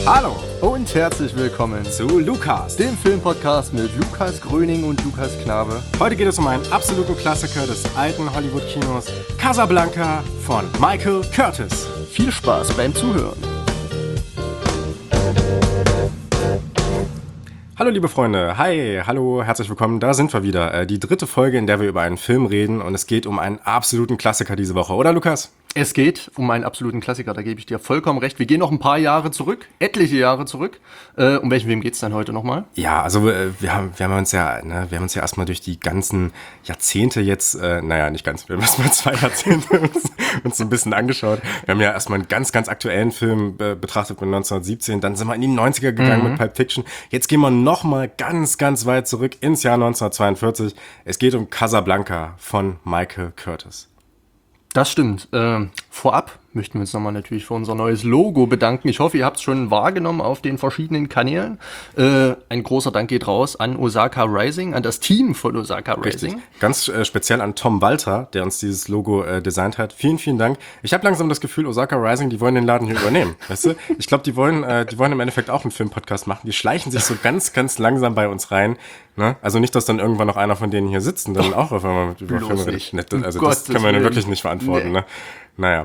Hallo und herzlich willkommen zu Lukas, dem Filmpodcast mit Lukas Gröning und Lukas Knabe. Heute geht es um einen absoluten Klassiker des alten Hollywood-Kinos, Casablanca von Michael Curtiz. Viel Spaß beim Zuhören. Hallo liebe Freunde, hi, hallo, herzlich willkommen, da sind wir wieder. Die dritte Folge, in der wir über einen Film reden und es geht um einen absoluten Klassiker diese Woche, oder Lukas? Es geht um einen absoluten Klassiker, da gebe ich dir vollkommen recht. Wir gehen noch ein paar Jahre zurück, etliche Jahre zurück. Um welchen Film geht es dann heute nochmal? Ja, also wir haben uns ja erstmal durch die ganzen Jahrzehnte jetzt, nicht ganz, wir haben erstmal 2 Jahrzehnte uns so ein bisschen angeschaut. Wir haben ja erstmal einen ganz, ganz aktuellen Film betrachtet mit 1917, dann sind wir in die 90er gegangen mit Pulp Fiction. Jetzt gehen wir nochmal ganz, ganz weit zurück ins Jahr 1942. Es geht um Casablanca von Michael Curtiz. Das stimmt. Vorab möchten wir uns nochmal natürlich für unser neues Logo bedanken. Ich hoffe, ihr habt es schon wahrgenommen auf den verschiedenen Kanälen. Ein großer Dank geht raus an Osaka Rising, an das Team von Osaka Rising. Richtig. Ganz speziell an Tom Walter, der uns dieses Logo designt hat. Vielen, vielen Dank. Ich habe langsam das Gefühl, Osaka Rising, die wollen den Laden hier übernehmen. Weißt du? Ich glaube, die wollen im Endeffekt auch einen Filmpodcast machen. Die schleichen sich so ganz, ganz langsam bei uns rein. Ne? Also nicht, dass dann irgendwann noch einer von denen hier sitzt und dann auch auf einmal über Filme redet. Also das können wir wirklich nicht verantworten. Nee. Ne? Naja.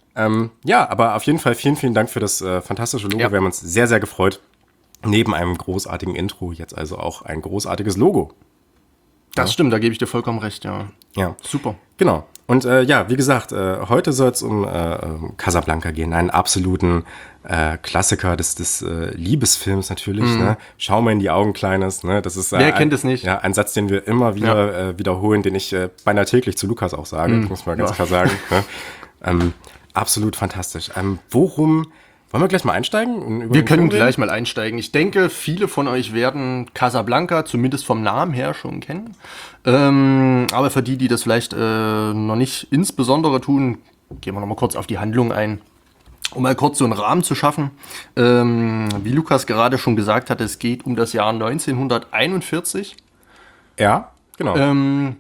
Aber auf jeden Fall vielen, vielen Dank für das fantastische Logo. Ja. Wir haben uns sehr, sehr gefreut. Neben einem großartigen Intro jetzt also auch ein großartiges Logo. Das stimmt, da gebe ich dir vollkommen recht, ja. Ja. Super. Genau. Und wie gesagt, heute soll es um Casablanca gehen, einen absoluten Klassiker des Liebesfilms natürlich. Ne? Schau mal in die Augen, Kleines. Ne? Das ist, wer kennt es nicht? Ja, ein Satz, den wir immer wieder wiederholen, den ich beinahe täglich zu Lukas auch sage, muss man ganz klar sagen. Ne? Absolut fantastisch. Wollen wir gleich mal einsteigen? Wir können gleich mal einsteigen. Ich denke, viele von euch werden Casablanca zumindest vom Namen her schon kennen. Aber für die das vielleicht noch nicht insbesondere tun, gehen wir noch mal kurz auf die Handlung ein. Um mal kurz so einen Rahmen zu schaffen. Wie Lukas gerade schon gesagt hat, es geht um das Jahr 1941. Ja, genau.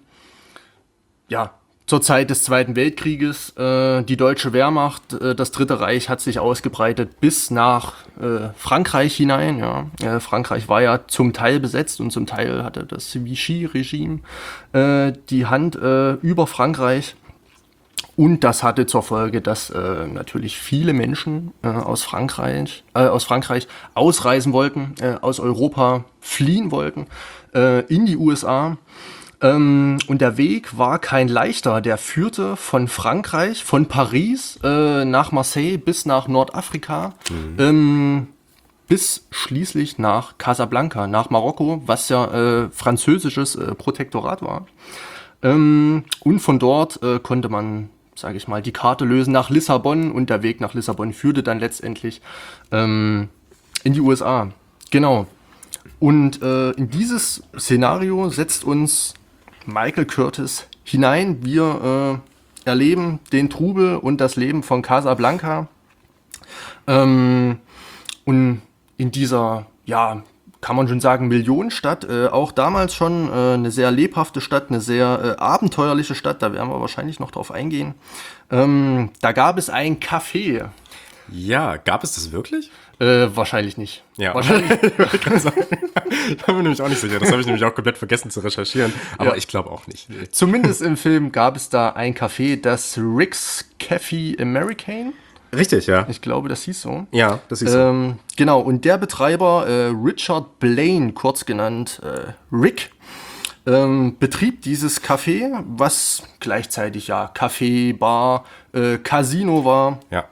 Zur Zeit des Zweiten Weltkrieges, die deutsche Wehrmacht, das Dritte Reich hat sich ausgebreitet bis nach Frankreich hinein. Ja. Frankreich war ja zum Teil besetzt und zum Teil hatte das Vichy-Regime die Hand über Frankreich. Und das hatte zur Folge, dass natürlich viele Menschen aus Frankreich ausreisen wollten, aus Europa fliehen wollten, in die USA. Und der Weg war kein leichter. Der führte von Frankreich, von Paris nach Marseille bis nach Nordafrika, bis schließlich nach Casablanca, nach Marokko, was ja französisches Protektorat war. Und von dort konnte man, sage ich mal, die Karte lösen nach Lissabon und der Weg nach Lissabon führte dann letztendlich in die USA. Genau. Und in dieses Szenario setzt uns Michael Curtiz hinein. Wir erleben den Trubel und das Leben von Casablanca. Und in dieser, kann man schon sagen, Millionenstadt, auch damals schon eine sehr lebhafte Stadt, eine sehr abenteuerliche Stadt, da werden wir wahrscheinlich noch drauf eingehen. Da gab es ein Café. Ja, gab es das wirklich? Wahrscheinlich nicht. Ja, wahrscheinlich. Ich bin mir nämlich auch nicht sicher. Das habe ich nämlich auch komplett vergessen zu recherchieren. Aber ich glaube auch nicht. Nee. Zumindest im Film gab es da ein Café, das Rick's Café American. Richtig, ja. Ich glaube, das hieß so. Ja, das hieß so. Genau, und der Betreiber, Richard Blaine, kurz genannt Rick, betrieb dieses Café, was gleichzeitig Café, Bar, Casino war. Ja.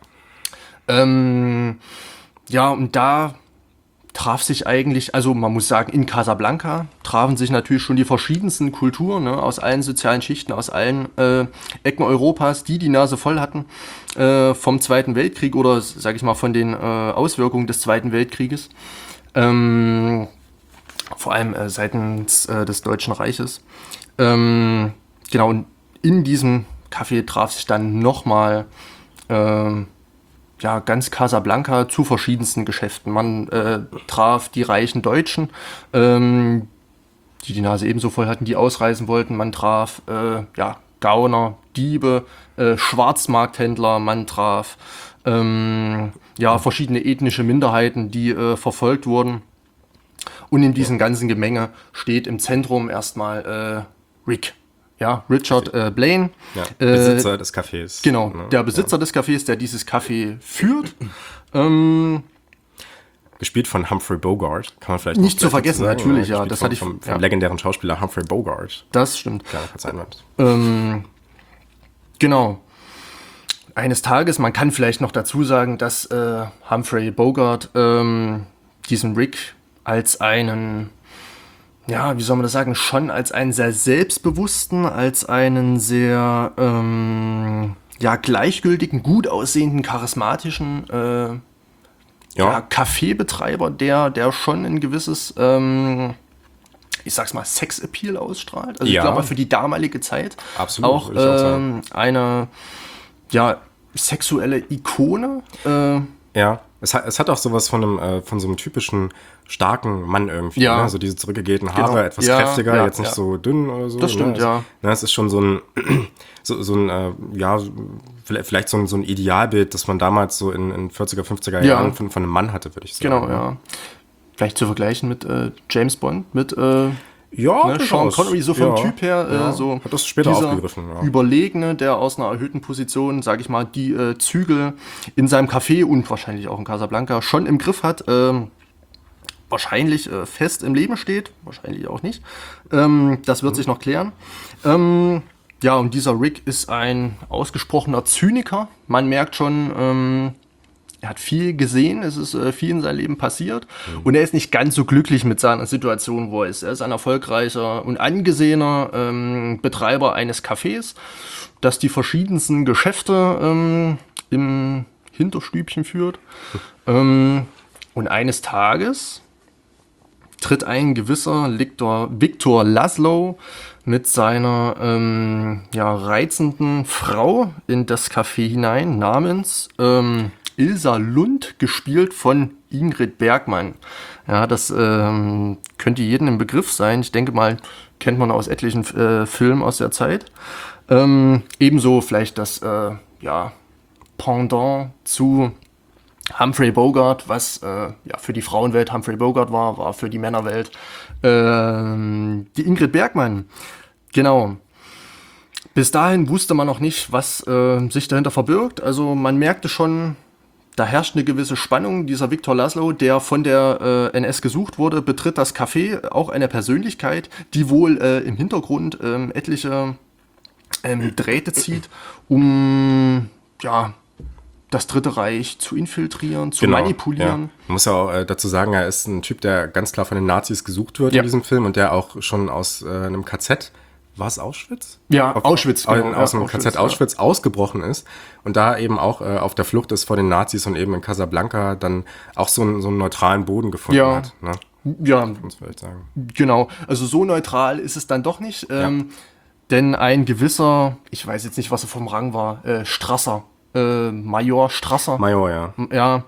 Und da traf sich eigentlich, also man muss sagen, in Casablanca trafen sich natürlich schon die verschiedensten Kulturen, ne, aus allen sozialen Schichten, aus allen Ecken Europas, die Nase voll hatten vom Zweiten Weltkrieg oder, sag ich mal, von den Auswirkungen des Zweiten Weltkrieges. Vor allem seitens des Deutschen Reiches. Und in diesem Café traf sich dann nochmal ganz Casablanca zu verschiedensten Geschäften. Man traf die reichen Deutschen, die Nase ebenso voll hatten, die ausreisen wollten. Man traf Gauner, Diebe, Schwarzmarkthändler. Man traf verschiedene ethnische Minderheiten, die verfolgt wurden. Und in diesem ganzen Gemenge steht im Zentrum erstmal Rick. Ja, Richard Blaine. Ja, Besitzer des Cafés. Genau, der Besitzer des Cafés, der dieses Café führt. Gespielt von Humphrey Bogart, kann man vielleicht nicht zu vergessen, sagen, natürlich, ja. Das hatte ich vom legendären Schauspieler Humphrey Bogart. Das stimmt. Kleiner Einwand. Genau. Eines Tages, man kann vielleicht noch dazu sagen, dass Humphrey Bogart diesen Rick als einen, ja, wie soll man das sagen, schon als einen sehr selbstbewussten, als einen sehr gleichgültigen, gut aussehenden, charismatischen Kaffeebetreiber, der schon ein gewisses, ich sag's mal, Sex-Appeal ausstrahlt. Also ich glaube, für die damalige Zeit absolut, auch eine sexuelle Ikone. Es hat auch sowas von so einem typischen starken Mann irgendwie. Ja. Ne? So diese zurückgegelten Haare, etwas kräftiger, jetzt nicht so dünn oder so. Das stimmt, ne? Es ist schon so ein vielleicht so ein Idealbild, das man damals so in 40er, 50er Jahren von einem Mann hatte, würde ich sagen. Genau, ja. Vielleicht zu vergleichen mit James Bond, mit Sean Connery, so vom Typ her. So hat das später aufgegriffen. Ja. Überlegene, der aus einer erhöhten Position, sage ich mal, die Zügel in seinem Café und wahrscheinlich auch in Casablanca schon im Griff hat. Wahrscheinlich fest im Leben steht, wahrscheinlich auch nicht. Das wird sich noch klären. Und dieser Rick ist ein ausgesprochener Zyniker. Man merkt schon, er hat viel gesehen, es ist viel in seinem Leben passiert und er ist nicht ganz so glücklich mit seiner Situation, wo er ist. Er ist ein erfolgreicher und angesehener Betreiber eines Cafés, das die verschiedensten Geschäfte im Hinterstübchen führt. Und eines Tages tritt ein gewisser Victor Laszlo mit seiner reizenden Frau in das Café hinein, namens Ilsa Lund, gespielt von Ingrid Bergman. Ja, das könnte jedem im Begriff sein. Ich denke mal, kennt man aus etlichen Filmen aus der Zeit. Ebenso vielleicht das Pendant zu Humphrey Bogart, was für die Frauenwelt Humphrey Bogart war für die Männerwelt die Ingrid Bergman. Genau. Bis dahin wusste man noch nicht, was sich dahinter verbirgt. Also man merkte schon, da herrscht eine gewisse Spannung. Dieser Victor Laszlo, der von der NS gesucht wurde, betritt das Café, auch eine Persönlichkeit, die wohl im Hintergrund etliche Drähte zieht, um das Dritte Reich zu infiltrieren, zu manipulieren. Ja. Man muss ja auch dazu sagen, er ist ein Typ, der ganz klar von den Nazis gesucht wird in diesem Film und der auch schon aus einem KZ, war es Auschwitz? Ja, Auschwitz. Genau, aus einem KZ Auschwitz ausgebrochen ist und da eben auch auf der Flucht ist vor den Nazis und eben in Casablanca dann auch so einen neutralen Boden gefunden hat. Ne? Ja, muss man vielleicht sagen. Genau. Also so neutral ist es dann doch nicht, denn ein gewisser, ich weiß jetzt nicht, was er vom Rang war, Strasser, Major Strasser. Major, ja. Ja,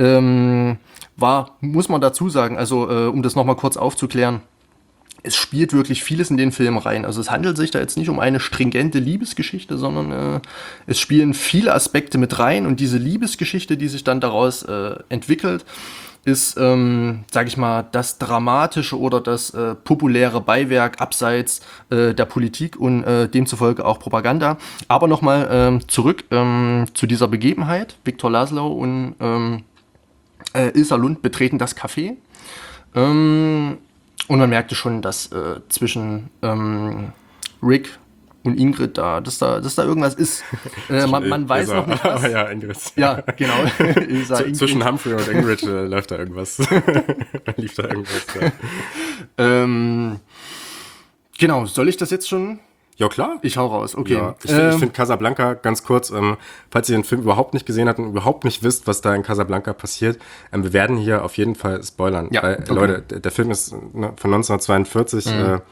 war, muss man dazu sagen, also um das nochmal kurz aufzuklären, es spielt wirklich vieles in den Film rein. Also es handelt sich da jetzt nicht um eine stringente Liebesgeschichte, sondern es spielen viele Aspekte mit rein und diese Liebesgeschichte, die sich dann daraus entwickelt, ist, sage ich mal, das dramatische oder das populäre Beiwerk abseits der Politik und demzufolge auch Propaganda. Aber nochmal zurück zu dieser Begebenheit. Victor Laszlo und Ilsa Lund betreten das Café. Und man merkte schon, dass zwischen Rick und Ingrid dass da irgendwas ist. Man weiß noch nicht was. Ja, Ingrid. Ja, genau. Ilsa, zwischen Humphrey und Ingrid läuft da irgendwas. Lief da irgendwas. Ja. Genau, soll ich das jetzt schon? Ja, klar. Ich hau raus, okay. Ja, ich finde Casablanca, ganz kurz, falls ihr den Film überhaupt nicht gesehen habt und überhaupt nicht wisst, was da in Casablanca passiert, wir werden hier auf jeden Fall spoilern. Ja, weil, okay. Leute, der Film ist von 1942,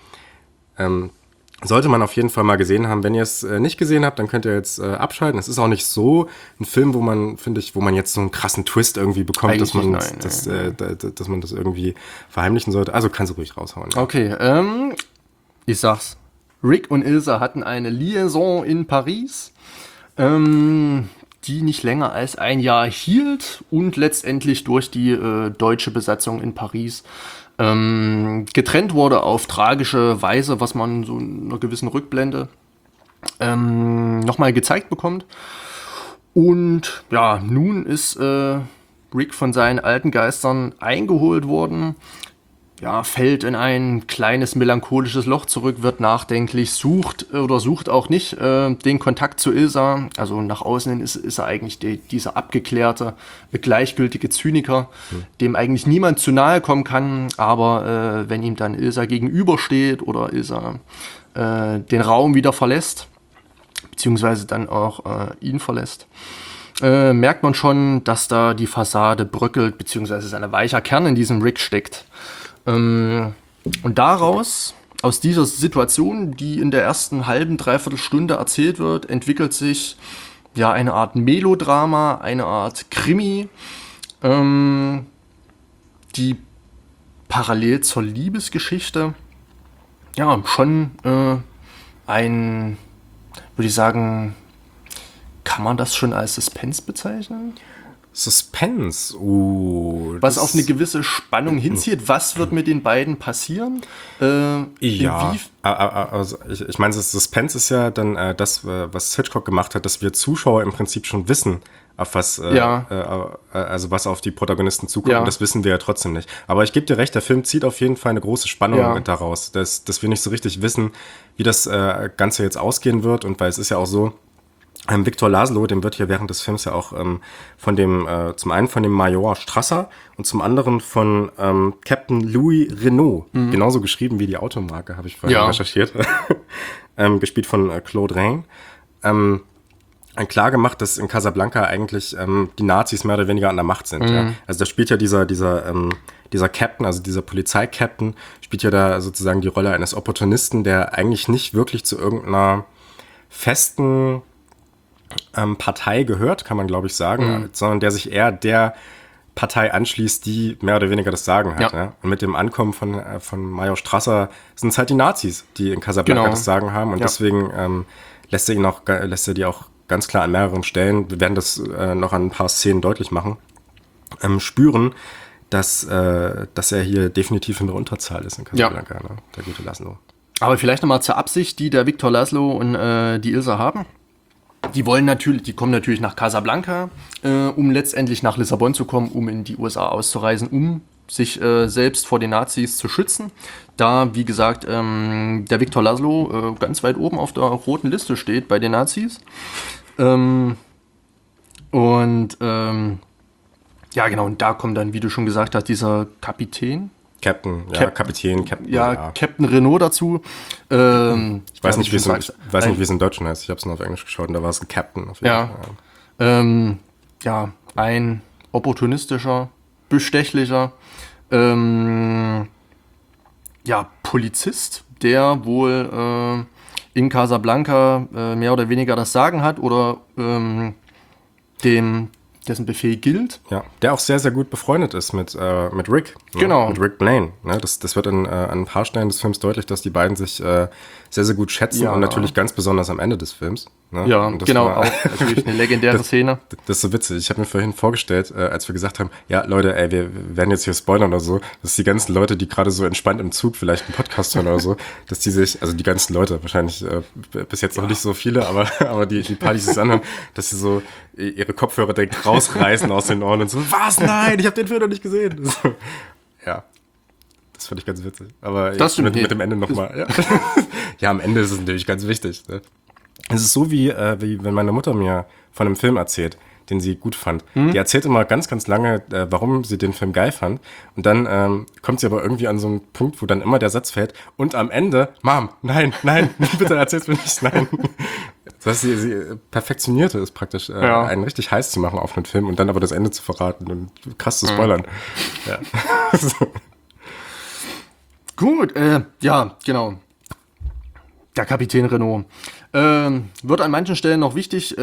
sollte man auf jeden Fall mal gesehen haben. Wenn ihr es nicht gesehen habt, dann könnt ihr jetzt abschalten. Es ist auch nicht so ein Film, wo man, finde ich, wo man jetzt so einen krassen Twist irgendwie bekommt, dass man das irgendwie verheimlichen sollte. Also kannst du ruhig raushauen. Ja. Okay, ich sag's. Rick und Ilsa hatten eine Liaison in Paris. die nicht länger als ein Jahr hielt und letztendlich durch die deutsche Besatzung in Paris getrennt wurde auf tragische Weise, was man so in einer gewissen Rückblende nochmal gezeigt bekommt. Und ja, nun ist Rick von seinen alten Geistern eingeholt worden, ja, fällt in ein kleines melancholisches Loch zurück, wird nachdenklich, sucht auch nicht den Kontakt zu Ilsa. Also nach außen hin ist er eigentlich dieser abgeklärte, gleichgültige Zyniker, dem eigentlich niemand zu nahe kommen kann. Aber wenn ihm dann Ilsa gegenübersteht oder Ilsa den Raum wieder verlässt, beziehungsweise dann auch ihn verlässt, merkt man schon, dass da die Fassade bröckelt, beziehungsweise ein weicher Kern in diesem Rick steckt. Und aus dieser Situation, die in der ersten halben, dreiviertel Stunde erzählt wird, entwickelt sich ja eine Art Melodrama, eine Art Krimi, die parallel zur Liebesgeschichte ja schon würde ich sagen, kann man das schon als Suspense bezeichnen? Suspense, was auf eine gewisse Spannung hinzieht. Was wird mit den beiden passieren? Ja, also ich meine, das Suspense ist ja dann das, was Hitchcock gemacht hat, dass wir Zuschauer im Prinzip schon wissen, auf was, also was auf die Protagonisten zukommt. Ja. Und das wissen wir ja trotzdem nicht. Aber ich gebe dir recht, der Film zieht auf jeden Fall eine große Spannung mit daraus, dass wir nicht so richtig wissen, wie das Ganze jetzt ausgehen wird. Und weil es ist ja auch so, Victor Laszlo, dem wird hier während des Films ja auch zum einen von dem Major Strasser und zum anderen von Captain Louis Renault, genauso geschrieben wie die Automarke, habe ich vorhin recherchiert, gespielt von Claude Rains, klar gemacht, dass in Casablanca eigentlich die Nazis mehr oder weniger an der Macht sind. Ja? Also da spielt ja dieser Captain, also dieser Polizeikapitän, spielt ja da sozusagen die Rolle eines Opportunisten, der eigentlich nicht wirklich zu irgendeiner festen Partei gehört, kann man glaube ich sagen, sondern der sich eher der Partei anschließt, die mehr oder weniger das Sagen hat. Ja. Und mit dem Ankommen von Major Strasser sind es halt die Nazis, die in Casablanca das Sagen haben und deswegen lässt er die auch ganz klar an mehreren Stellen, wir werden das noch an ein paar Szenen deutlich machen, spüren, dass er hier definitiv in der Unterzahl ist in Casablanca, ne? Der gute Laszlo. Aber vielleicht nochmal zur Absicht, die der Victor Laszlo und die Ilsa haben. Die kommen natürlich nach Casablanca, um letztendlich nach Lissabon zu kommen, um in die USA auszureisen, um sich selbst vor den Nazis zu schützen. Da, wie gesagt, der Victor Laszlo ganz weit oben auf der roten Liste steht bei den Nazis. Ja, genau, und da kommt dann, wie du schon gesagt hast, dieser Captain Renault dazu. Ich weiß nicht, wie es in Deutsch heißt. Ich habe es nur auf Englisch geschaut und da war es ein Captain. Auf jeden Fall. Ein opportunistischer, bestechlicher Polizist, der wohl in Casablanca mehr oder weniger das Sagen hat oder dessen Befehl gilt. Ja, der auch sehr, sehr gut befreundet ist mit Rick. Ne? Genau. Mit Rick Blaine. Ne? Das wird an ein paar Stellen des Films deutlich, dass die beiden sich sehr, sehr gut schätzen und natürlich ganz besonders am Ende des Films. Ne? Ja, genau, auch natürlich eine legendäre Szene. Das ist so witzig. Ich habe mir vorhin vorgestellt, als wir gesagt haben, ja, Leute, wir werden jetzt hier spoilern oder so, dass die ganzen Leute, die gerade so entspannt im Zug vielleicht einen Podcast hören oder so, dass die sich, also die ganzen Leute, wahrscheinlich bis jetzt noch nicht so viele, aber die paar, die sich anhören, dass sie so ihre Kopfhörer direkt rausreißen aus den Ohren und so, was? Nein, ich habe den Film noch nicht gesehen. So, ja. Das fand ich ganz witzig. Aber das mit dem Ende nochmal. Ja. Ja, am Ende ist es natürlich ganz wichtig. Ne? Es ist so, wie wenn meine Mutter mir von einem Film erzählt, den sie gut fand. Die erzählt immer ganz, ganz lange, warum sie den Film geil fand. Und dann kommt sie aber irgendwie an so einen Punkt, wo dann immer der Satz fällt. Und am Ende, Mom, nein, bitte erzähl's mir nicht, nein. Das heißt, sie perfektionierte es praktisch, einen richtig heiß zu machen auf einen Film und dann aber das Ende zu verraten und krass zu spoilern. Ja. Gut, genau. Der Kapitän Renault. Wird an manchen Stellen noch wichtig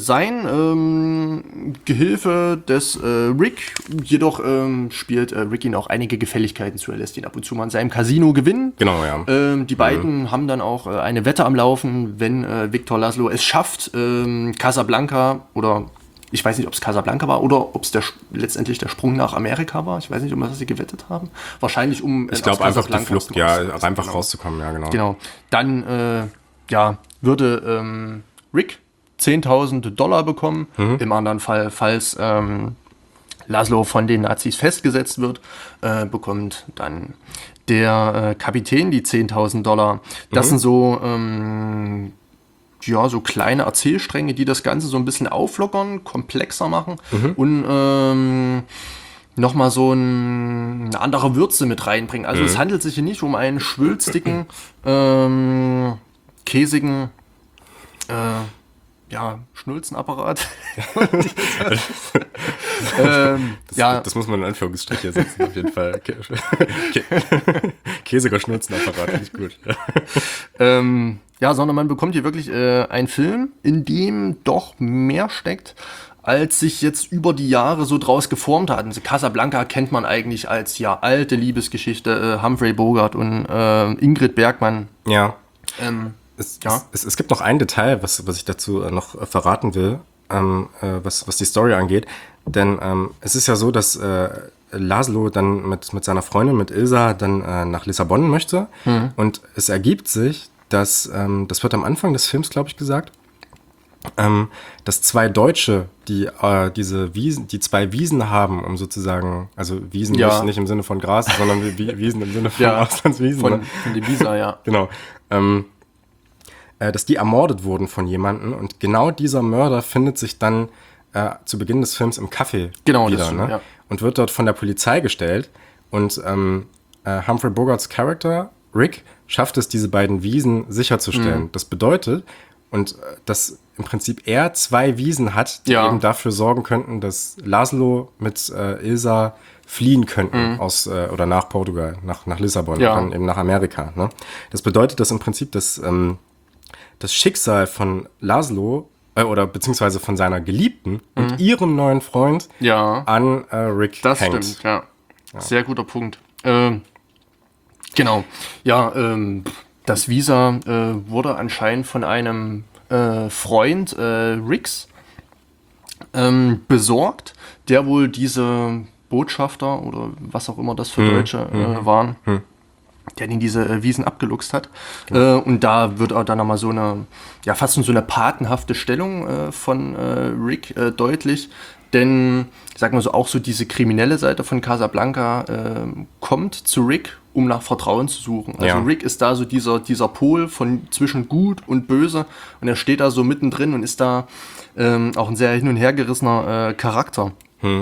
sein. Gehilfe des Rick. Jedoch spielt Rick ihn auch einige Gefälligkeiten zu. Er lässt ihn ab und zu mal in seinem Casino gewinnen. Genau, ja. Die beiden haben dann auch eine Wette am Laufen, wenn Victor Laszlo es schafft, Casablanca oder Ich weiß nicht, ob es Casablanca war oder ob es letztendlich der Sprung nach Amerika war. Ich weiß nicht, um was sie gewettet haben. Wahrscheinlich Ich glaube einfach die Flucht, ja, einfach genau. rauszukommen, ja, genau. Genau. Dann würde Rick $10.000 bekommen. Im anderen Fall, falls Laszlo von den Nazis festgesetzt wird, bekommt dann der Kapitän die $10.000. Das sind so so kleine Erzählstränge, die das Ganze so ein bisschen auflockern, komplexer machen und nochmal so eine andere Würze mit reinbringen. Also es handelt sich hier nicht um einen schwülstigen, käsigen Schnulzenapparat. Das muss man in Anführungsstriche setzen, auf jeden Fall. Käsiger Schnulzenapparat, finde ich gut. Sondern man bekommt hier wirklich einen Film, in dem doch mehr steckt, als sich jetzt über die Jahre so draus geformt hat. Also Casablanca kennt man eigentlich als alte Liebesgeschichte, Humphrey Bogart und Ingrid Bergman. Ja. Es gibt noch ein Detail, was ich dazu noch verraten will, was die Story angeht. Denn es ist ja so, dass Laszlo dann mit seiner Freundin, mit Ilsa, dann nach Lissabon möchte. Und es ergibt sich, dass, das wird am Anfang des Films, glaube ich, gesagt, dass zwei Deutsche, die die zwei Wiesen haben, um sozusagen, also Wiesen nicht im Sinne von Gras, sondern Wiesen im Sinne von Auslandswiesen. Von dem Visa, ja. Genau. Dass die ermordet wurden von jemandem und genau dieser Mörder findet sich dann zu Beginn des Films im Café wieder, ne? Ja. Und wird dort von der Polizei gestellt und Humphrey Bogarts Charakter, Rick, schafft es, diese beiden Wiesen sicherzustellen. Das bedeutet, dass im Prinzip er zwei Wiesen hat, die eben dafür sorgen könnten, dass Laszlo mit Ilsa fliehen könnten oder nach Portugal, nach Lissabon, und dann eben nach Amerika. Ne? Das bedeutet, dass im Prinzip das Schicksal von Laszlo oder beziehungsweise von seiner Geliebten und ihrem neuen Freund an Rick das hängt. Stimmt, ja. Sehr guter Punkt. Genau. Ja, das Visa wurde anscheinend von einem Freund Ricks besorgt, der wohl diese Botschafter oder was auch immer das für Deutsche waren, der den diese Wiesen abgeluchst hat. Und da wird auch dann nochmal so eine, fast so eine patenhafte Stellung von Rick deutlich. Denn, sag mal so, auch so diese kriminelle Seite von Casablanca kommt zu Rick, um nach Vertrauen zu suchen. Also Rick ist da so dieser Pol von zwischen gut und böse und er steht da so mittendrin und ist da auch ein sehr hin- und hergerissener Charakter.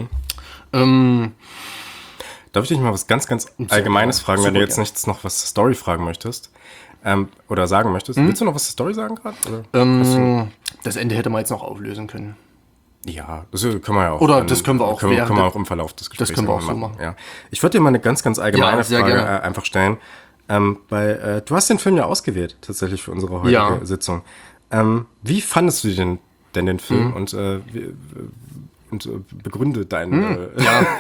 Darf ich dich mal was ganz, ganz Allgemeines fragen, wenn du jetzt nichts noch was zur Story fragen möchtest? Oder sagen möchtest? Willst du noch was zur Story sagen gerade? Das Ende hätte man jetzt noch auflösen können. Ja, das können wir ja auch. Oder das können wir auch. Können wir auch im Verlauf des Gesprächs das können wir auch so machen. Ja. Ich würde dir mal eine ganz, ganz allgemeine Frage einfach stellen. Du hast den Film ja ausgewählt, tatsächlich für unsere heutige Sitzung. Wie fandest du denn den Film und begründe deine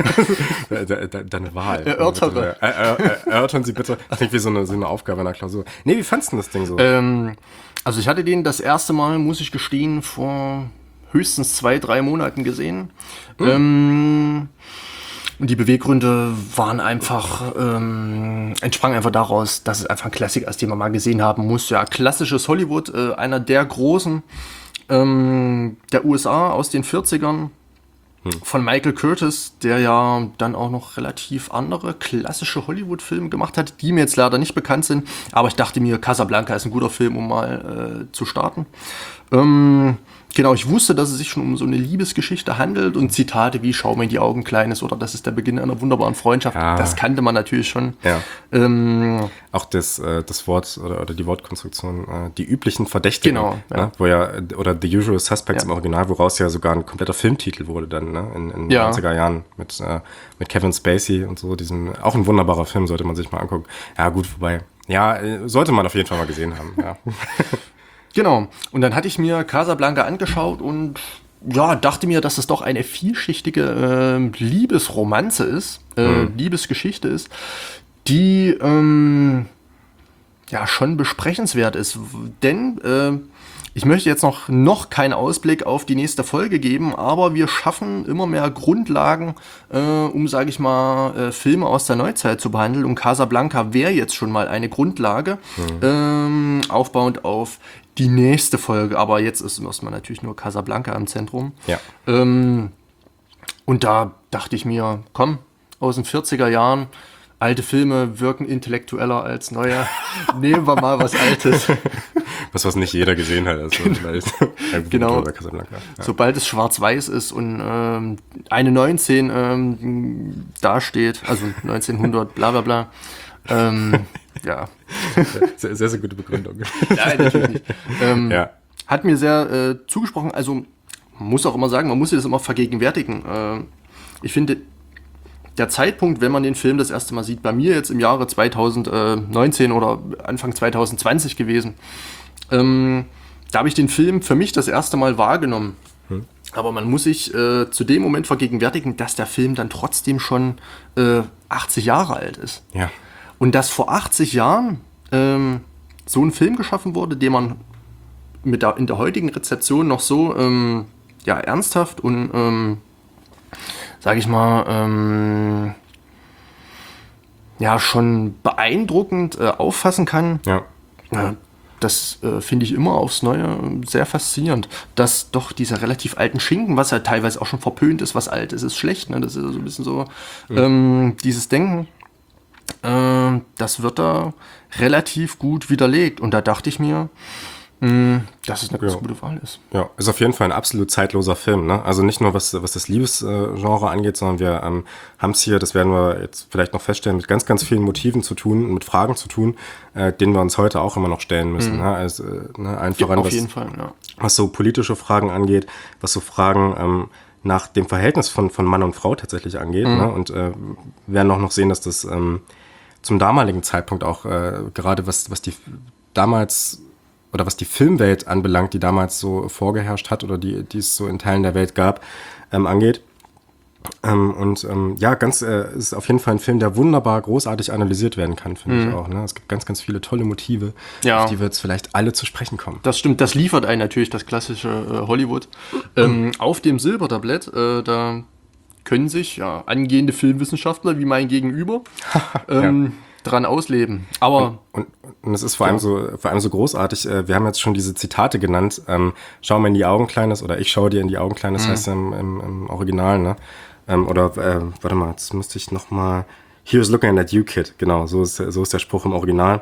Wahl. Erörtern Sie bitte. Das klingt wie so eine Aufgabe in der Klausur. Nee, wie fandst du das Ding so? Also ich hatte den das erste Mal, muss ich gestehen, vor höchstens 2-3 Monaten gesehen. Und die Beweggründe waren einfach, entsprangen einfach daraus, dass es einfach ein Klassiker ist, den man mal gesehen haben muss. Ja, klassisches Hollywood, einer der großen der USA aus den 40ern. Von Michael Curtis, der ja dann auch noch relativ andere klassische Hollywood-Filme gemacht hat, die mir jetzt leider nicht bekannt sind. Aber ich dachte mir, Casablanca ist ein guter Film, um mal zu starten. Genau, ich wusste, dass es sich schon um so eine Liebesgeschichte handelt und Zitate wie "Schau mir in die Augen, Kleines" oder "Das ist der Beginn einer wunderbaren Freundschaft", das kannte man natürlich schon. Ja. Auch das Wort oder die Wortkonstruktion, die üblichen Verdächtigen, genau, ne? Wo oder The Usual Suspects im Original, woraus ja sogar ein kompletter Filmtitel wurde dann, ne? In den 90er Jahren mit Kevin Spacey und so, auch ein wunderbarer Film, sollte man sich mal angucken. Ja gut, wobei, sollte man auf jeden Fall mal gesehen haben, ja. Genau, und dann hatte ich mir Casablanca angeschaut und dachte mir, dass es doch eine vielschichtige Liebesromanze ist, Liebesgeschichte ist, die schon besprechenswert ist. Denn Ich möchte jetzt noch keinen Ausblick auf die nächste Folge geben, aber wir schaffen immer mehr Grundlagen, um, sage ich mal, Filme aus der Neuzeit zu behandeln. Und Casablanca wäre jetzt schon mal eine Grundlage, aufbauend auf die nächste Folge. Aber jetzt ist erstmal natürlich nur Casablanca im Zentrum. Ja. Und da dachte ich mir, komm, aus den 40er Jahren, alte Filme wirken intellektueller als neue. Nehmen wir mal was Altes. Was nicht jeder gesehen hat. Also Genau. Casablanca. Ja. Sobald es schwarz-weiß ist und eine 19 dasteht, also 1900 bla bla bla, ja. Sehr, sehr, sehr gute Begründung. Nein, natürlich nicht. Ja. Hat mir sehr zugesprochen, also man muss auch immer sagen, man muss sich das immer vergegenwärtigen. Ich finde, der Zeitpunkt, wenn man den Film das erste Mal sieht, bei mir jetzt im Jahre 2019 oder Anfang 2020 gewesen, da habe ich den Film für mich das erste Mal wahrgenommen. Aber man muss sich zu dem Moment vergegenwärtigen, dass der Film dann trotzdem schon 80 Jahre alt ist. Ja. Und dass vor 80 Jahren so ein Film geschaffen wurde, den man in der heutigen Rezeption noch so ernsthaft und sage ich mal, schon beeindruckend auffassen kann. Ja. Das finde ich immer aufs Neue sehr faszinierend. Dass doch diese relativ alten Schinken, was ja teilweise auch schon verpönt ist, was alt ist, ist schlecht. Ne? Das ist so ein bisschen so dieses Denken. Das wird da relativ gut widerlegt. Und da dachte ich mir, dass es eine ganz gute Wahl ist. Ja, ist auf jeden Fall ein absolut zeitloser Film. Ne? Also nicht nur was das Liebesgenre angeht, sondern wir haben es hier, das werden wir jetzt vielleicht noch feststellen, mit ganz, ganz vielen Motiven zu tun, mit Fragen zu tun, denen wir uns heute auch immer noch stellen müssen. Ne? Also, allen voran, auf jeden Fall, ja. Was so politische Fragen angeht, was so Fragen nach dem Verhältnis von Mann und Frau tatsächlich angeht. Ne? Und wir werden auch noch sehen, dass das zum damaligen Zeitpunkt auch gerade was die damals oder was die Filmwelt anbelangt, die damals so vorgeherrscht hat oder die es so in Teilen der Welt gab, angeht. Ist auf jeden Fall ein Film, der wunderbar großartig analysiert werden kann, finde ich auch. Ne? Es gibt ganz, ganz viele tolle Motive, auf die wir jetzt vielleicht alle zu sprechen kommen. Das stimmt, das liefert einen natürlich das klassische Hollywood. Auf dem Silbertablett, da können sich angehende Filmwissenschaftler wie mein Gegenüber dran ausleben. Aber und es ist vor allem so großartig. Wir haben jetzt schon diese Zitate genannt. Schau mir in die Augen, Kleines, oder ich schaue dir in die Augen, Kleines, heißt ja im Original, ne? Warte mal, jetzt müsste ich noch mal. Here's looking at you, kid. Genau, so ist der Spruch im Original.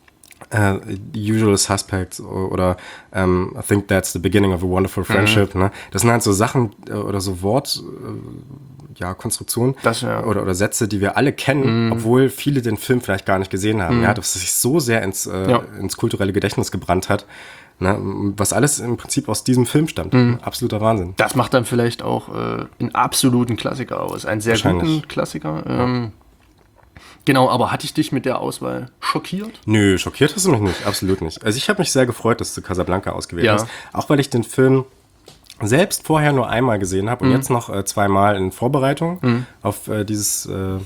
Usual Suspects oder I think that's the beginning of a wonderful friendship. Ne? Das sind halt so Sachen oder so Konstruktionen oder Sätze, die wir alle kennen, obwohl viele den Film vielleicht gar nicht gesehen haben. Ja, dass es sich so sehr ins kulturelle Gedächtnis gebrannt hat. Ne? Was alles im Prinzip aus diesem Film stammt. Absoluter Wahnsinn. Das macht dann vielleicht auch einen absoluten Klassiker aus. Einen sehr guten Klassiker. Genau, aber hatte ich dich mit der Auswahl schockiert? Nö, schockiert hast du mich nicht, absolut nicht. Also ich habe mich sehr gefreut, dass du Casablanca ausgewählt hast. Auch weil ich den Film selbst vorher nur einmal gesehen habe und jetzt noch zweimal in Vorbereitung auf dieses,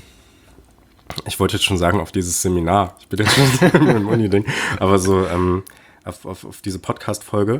ich wollte jetzt schon sagen, auf dieses Seminar. Ich bin jetzt schon im Uni-Ding, aber so auf diese Podcast-Folge.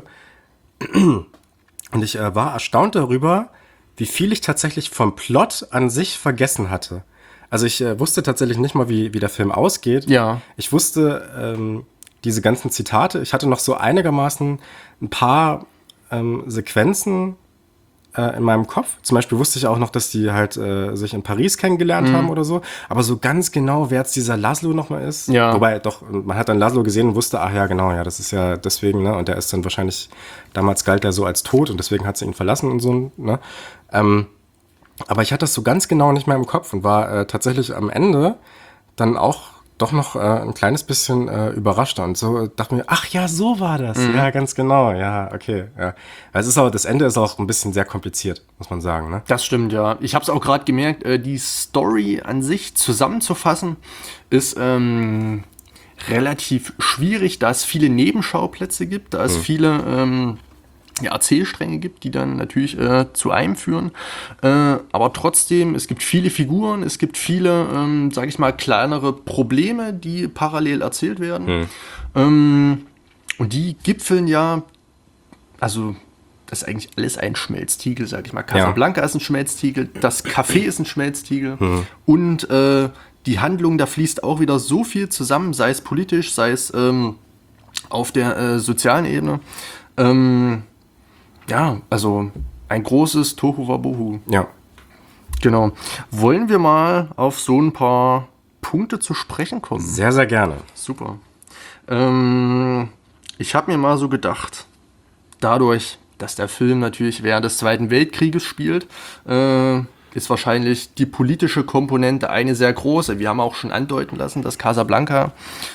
Und ich war erstaunt darüber, wie viel ich tatsächlich vom Plot an sich vergessen hatte. Also ich wusste tatsächlich nicht mal, wie der Film ausgeht. Ja. Ich wusste diese ganzen Zitate. Ich hatte noch so einigermaßen ein paar Sequenzen in meinem Kopf. Zum Beispiel wusste ich auch noch, dass die halt sich in Paris kennengelernt haben oder so. Aber so ganz genau, wer jetzt dieser Laszlo nochmal ist. Ja. Wobei, doch, man hat dann Laszlo gesehen und wusste, ach ja, genau, ja, das ist ja deswegen, ne? Und der ist dann wahrscheinlich, damals galt er so als tot und deswegen hat sie ihn verlassen und so, ne? Aber ich hatte das so ganz genau nicht mehr im Kopf und war tatsächlich am Ende dann auch doch noch ein kleines bisschen überraschter und so dachte mir, ach ja, so war das. Ja, ganz genau. Ja, okay. Ja. Das Ende ist auch ein bisschen sehr kompliziert, muss man sagen. Ne? Das stimmt, ja. Ich habe es auch gerade gemerkt, die Story an sich zusammenzufassen ist relativ schwierig, da es viele Nebenschauplätze gibt, da es viele Erzählstränge gibt, die dann natürlich zu einem führen. Aber trotzdem, es gibt viele Figuren, es gibt viele, sage ich mal, kleinere Probleme, die parallel erzählt werden. Und die gipfeln ja also das ist eigentlich alles ein Schmelztiegel, sag ich mal. Casablanca ist ein Schmelztiegel, das Café ist ein Schmelztiegel und die Handlung, da fließt auch wieder so viel zusammen, sei es politisch, sei es auf der sozialen Ebene. Ja, also ein großes Tohuwabohu. Ja. Genau. Wollen wir mal auf so ein paar Punkte zu sprechen kommen? Sehr, sehr gerne. Super. Ich habe mir mal so gedacht, dadurch, dass der Film natürlich während des Zweiten Weltkrieges spielt, ist wahrscheinlich die politische Komponente eine sehr große. Wir haben auch schon andeuten lassen, dass Casablanca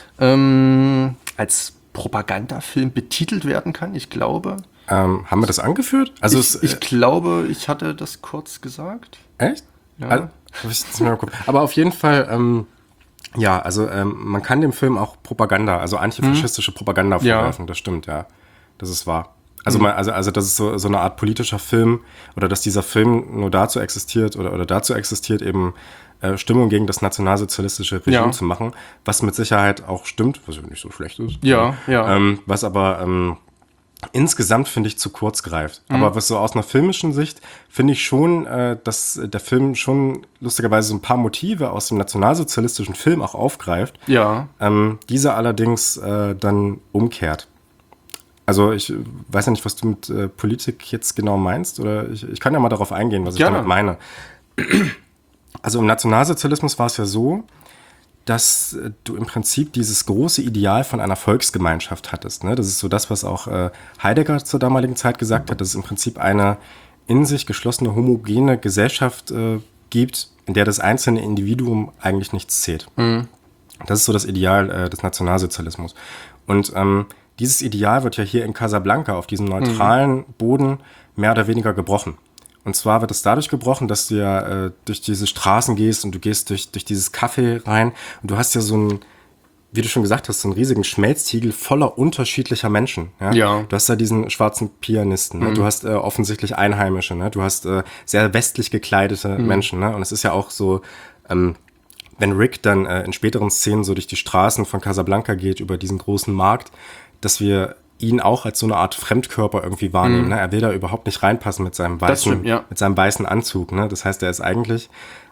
als Propagandafilm betitelt werden kann, ich glaube. Haben wir das angeführt? Also Ich glaube, ich hatte das kurz gesagt. Echt? Ja. Also, aber auf jeden Fall, man kann dem Film auch Propaganda, also antifaschistische Propaganda vorwerfen, das stimmt, ja. Das ist wahr. Also, also das ist so eine Art politischer Film, oder dass dieser Film nur dazu existiert, oder dazu existiert, eben Stimmung gegen das nationalsozialistische Regime zu machen, was mit Sicherheit auch stimmt, was ja nicht so schlecht ist. Ja. Was aber insgesamt, finde ich, zu kurz greift. Aber was so aus einer filmischen Sicht, finde ich schon, dass der Film schon lustigerweise so ein paar Motive aus dem nationalsozialistischen Film auch aufgreift. Ja. Diese allerdings dann umkehrt. Also ich weiß ja nicht, was du mit Politik jetzt genau meinst, oder ich kann ja mal darauf eingehen, was ich damit meine. Also im Nationalsozialismus war es ja so, dass du im Prinzip dieses große Ideal von einer Volksgemeinschaft hattest. Ne? Das ist so das, was auch Heidegger zur damaligen Zeit gesagt hat, dass es im Prinzip eine in sich geschlossene, homogene Gesellschaft gibt, in der das einzelne Individuum eigentlich nichts zählt. Das ist so das Ideal des Nationalsozialismus. Und dieses Ideal wird ja hier in Casablanca auf diesem neutralen Boden mehr oder weniger gebrochen. Und zwar wird es dadurch gebrochen, dass du ja durch diese Straßen gehst und du gehst durch dieses Café rein und du hast ja so einen, wie du schon gesagt hast, so einen riesigen Schmelztiegel voller unterschiedlicher Menschen. Ja. Du hast da diesen schwarzen Pianisten, ne? Du hast offensichtlich Einheimische, ne? Du hast sehr westlich gekleidete Menschen. Ne? Und es ist ja auch so, wenn Rick dann in späteren Szenen so durch die Straßen von Casablanca geht, über diesen großen Markt, dass wir ihn auch als so eine Art Fremdkörper irgendwie wahrnehmen. Ne? Er will da überhaupt nicht reinpassen mit seinem weißen Anzug. Ne? Das heißt, er ist eigentlich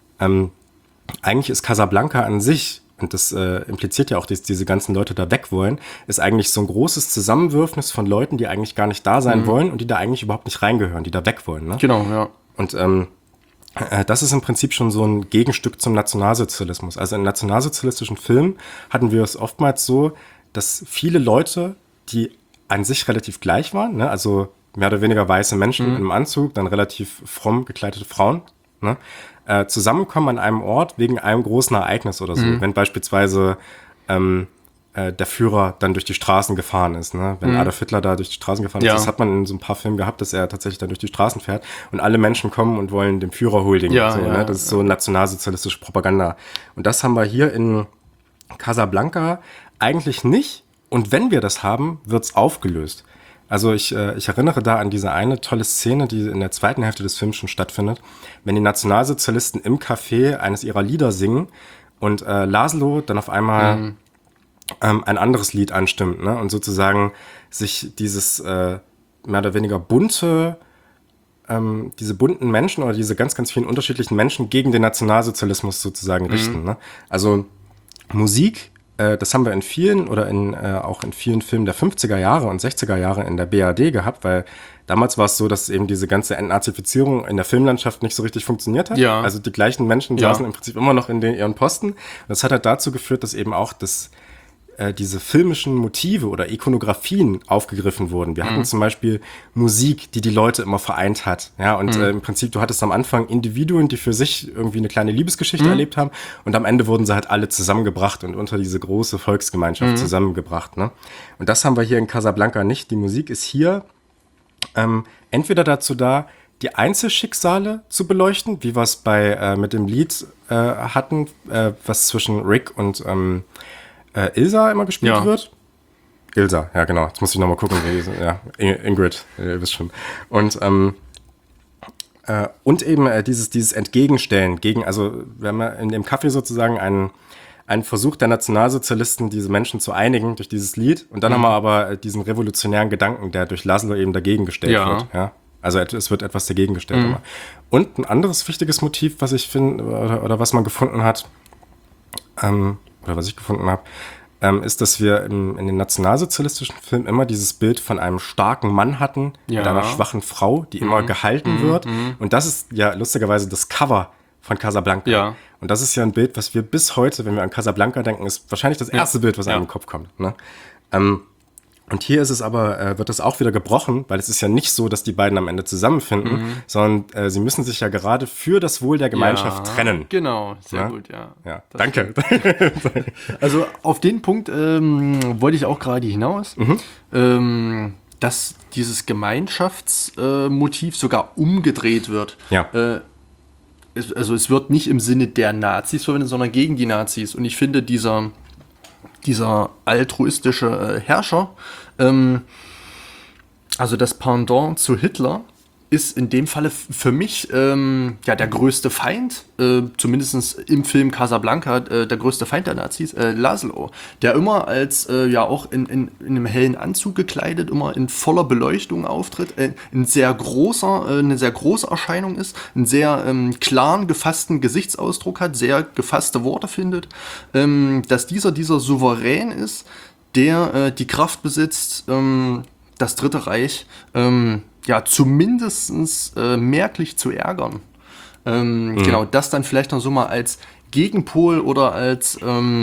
ist Casablanca an sich, und das impliziert ja auch, dass diese ganzen Leute da weg wollen, ist eigentlich so ein großes Zusammenwürfnis von Leuten, die eigentlich gar nicht da sein wollen und die da eigentlich überhaupt nicht reingehören, die da weg wollen. Ne? Genau, ja. Und das ist im Prinzip schon so ein Gegenstück zum Nationalsozialismus. Also in nationalsozialistischen Filmen hatten wir es oftmals so, dass viele Leute, die an sich relativ gleich waren, ne? Also mehr oder weniger weiße Menschen in einem Anzug, dann relativ fromm gekleidete Frauen, ne? Zusammenkommen an einem Ort wegen einem großen Ereignis oder so. Wenn beispielsweise der Führer dann durch die Straßen gefahren ist, ne? Wenn Adolf Hitler da durch die Straßen gefahren ist, das hat man in so ein paar Filmen gehabt, dass er tatsächlich dann durch die Straßen fährt und alle Menschen kommen und wollen dem Führer huldigen. Ne? Das ist so nationalsozialistische Propaganda. Und das haben wir hier in Casablanca eigentlich nicht. Und wenn wir das haben, wird's aufgelöst. Also ich erinnere da an diese eine tolle Szene, die in der zweiten Hälfte des Films schon stattfindet, wenn die Nationalsozialisten im Café eines ihrer Lieder singen und Laszlo dann auf einmal ein anderes Lied anstimmt, ne? Und sozusagen sich dieses mehr oder weniger diese bunten Menschen oder diese ganz, ganz vielen unterschiedlichen Menschen gegen den Nationalsozialismus sozusagen richten. Ne? Also Musik, das haben wir in vielen oder auch in vielen Filmen der 50er Jahre und 60er Jahre in der BRD gehabt, weil damals war es so, dass eben diese ganze Entnazifizierung in der Filmlandschaft nicht so richtig funktioniert hat. Ja. Also die gleichen Menschen saßen im Prinzip immer noch in ihren Posten. Das hat halt dazu geführt, dass eben auch diese filmischen Motive oder Ikonografien aufgegriffen wurden. Wir hatten zum Beispiel Musik, die Leute immer vereint hat. Ja, und im Prinzip, du hattest am Anfang Individuen, die für sich irgendwie eine kleine Liebesgeschichte erlebt haben und am Ende wurden sie halt alle zusammengebracht und unter diese große Volksgemeinschaft zusammengebracht. Ne? Und das haben wir hier in Casablanca nicht. Die Musik ist hier entweder dazu da, die Einzelschicksale zu beleuchten, wie wir es mit dem Lied hatten, was zwischen Rick und Ilsa immer gespielt wird. Ilsa, ja genau. Jetzt muss ich nochmal gucken. Ingrid, ihr wisst schon. Und eben dieses Entgegenstellen also wir haben ja in dem Café sozusagen ein Versuch der Nationalsozialisten, diese Menschen zu einigen durch dieses Lied. Und dann haben wir aber diesen revolutionären Gedanken, der durch Laszlo eben dagegen gestellt wird. Ja? Also es wird etwas dagegen gestellt. Immer. Und ein anderes wichtiges Motiv, was ich finde, oder was man gefunden hat, oder was ich gefunden habe, ist, dass wir in den nationalsozialistischen Filmen immer dieses Bild von einem starken Mann hatten, mit einer schwachen Frau, die immer gehalten wird. Und das ist ja lustigerweise das Cover von Casablanca. Ja. Und das ist ja ein Bild, was wir bis heute, wenn wir an Casablanca denken, ist wahrscheinlich das erste Bild, was einem im Kopf kommt. Ne? Und hier ist es aber, wird das auch wieder gebrochen, weil es ist ja nicht so, dass die beiden am Ende zusammenfinden, sondern sie müssen sich ja gerade für das Wohl der Gemeinschaft trennen. Genau, sehr gut, Ja, danke. Also auf den Punkt wollte ich auch gerade hinaus, dass dieses Gemeinschaftsmotiv sogar umgedreht wird. Ja. Also es wird nicht im Sinne der Nazis verwendet, sondern gegen die Nazis. Und ich finde, dieser altruistische Herrscher, also das Pendant zu Hitler, ist in dem Falle für mich der größte Feind, zumindest im Film Casablanca, der größte Feind der Nazis, Laszlo, der immer als auch in einem hellen Anzug gekleidet, immer in voller Beleuchtung auftritt, eine sehr große Erscheinung ist, einen sehr klaren, gefassten Gesichtsausdruck hat, sehr gefasste Worte findet, dass dieser Souverän ist, der die Kraft besitzt, das Dritte Reich zumindest merklich zu ärgern. Genau, das dann vielleicht noch so mal als Gegenpol oder als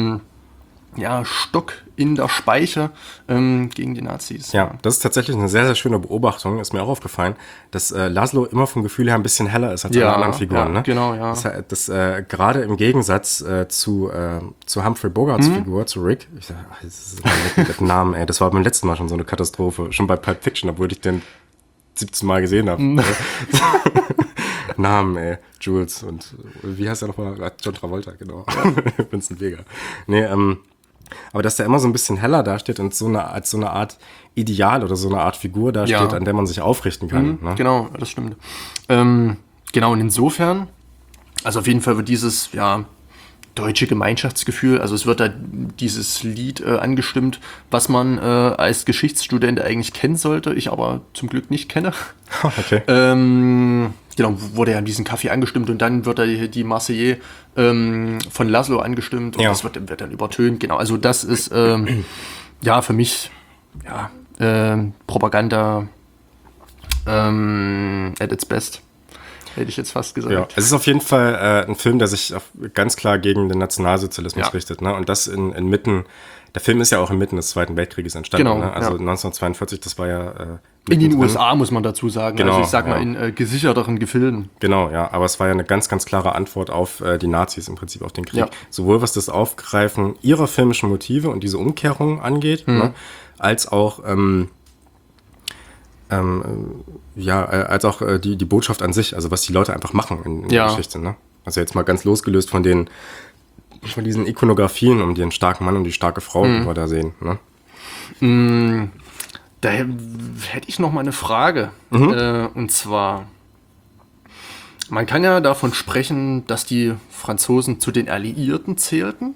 Stock in der Speiche gegen die Nazis. Ja, das ist tatsächlich eine sehr, sehr schöne Beobachtung, ist mir auch aufgefallen, dass Laszlo immer vom Gefühl her ein bisschen als alle anderen Figuren. Ne? Genau, ja. Das gerade im Gegensatz zu Humphrey Bogarts Figur, zu Rick, das ist ein Namen, ey, das war beim letzten Mal schon so eine Katastrophe, schon bei Pulp Fiction, obwohl ich den 17 Mal gesehen habe. Namen, ey. Jules und wie heißt er nochmal? John Travolta, genau. Vincent Vega. Nee, aber dass der immer so ein bisschen heller dasteht und als so eine Art Ideal oder so eine Art Figur dasteht, an der man sich aufrichten kann. Ne? Genau, das stimmt. Genau, und insofern, also auf jeden Fall wird dieses, deutsche Gemeinschaftsgefühl, also es wird da dieses Lied angestimmt, was man als Geschichtsstudent eigentlich kennen sollte, ich aber zum Glück nicht kenne. Okay. Genau, wurde ja in diesen Kaffee angestimmt und dann wird da die Marseillaise von Laszlo angestimmt und das wird dann übertönt. Genau, also das ist für mich Propaganda at its best. Hätte ich jetzt fast gesagt. Ja, es ist auf jeden Fall ein Film, der sich ganz klar gegen den Nationalsozialismus richtet. Ne? Und das inmitten, der Film ist ja auch inmitten des Zweiten Weltkrieges entstanden. Genau, ne? Also 1942, das war ja in den USA, muss man dazu sagen. Genau, also ich sag mal in gesicherteren Gefilden. Genau, ja. Aber es war ja eine ganz, ganz klare Antwort auf die Nazis, im Prinzip auf den Krieg. Ja. Sowohl was das Aufgreifen ihrer filmischen Motive und diese Umkehrung angeht, ne? Als auch als auch die Botschaft an sich, also was die Leute einfach machen in der Geschichte. Ne? Also jetzt mal ganz losgelöst von diesen Ikonografien um den starken Mann und die starke Frau, die wir da sehen. Ne? Da hätte ich noch mal eine Frage. Und zwar, man kann ja davon sprechen, dass die Franzosen zu den Alliierten zählten.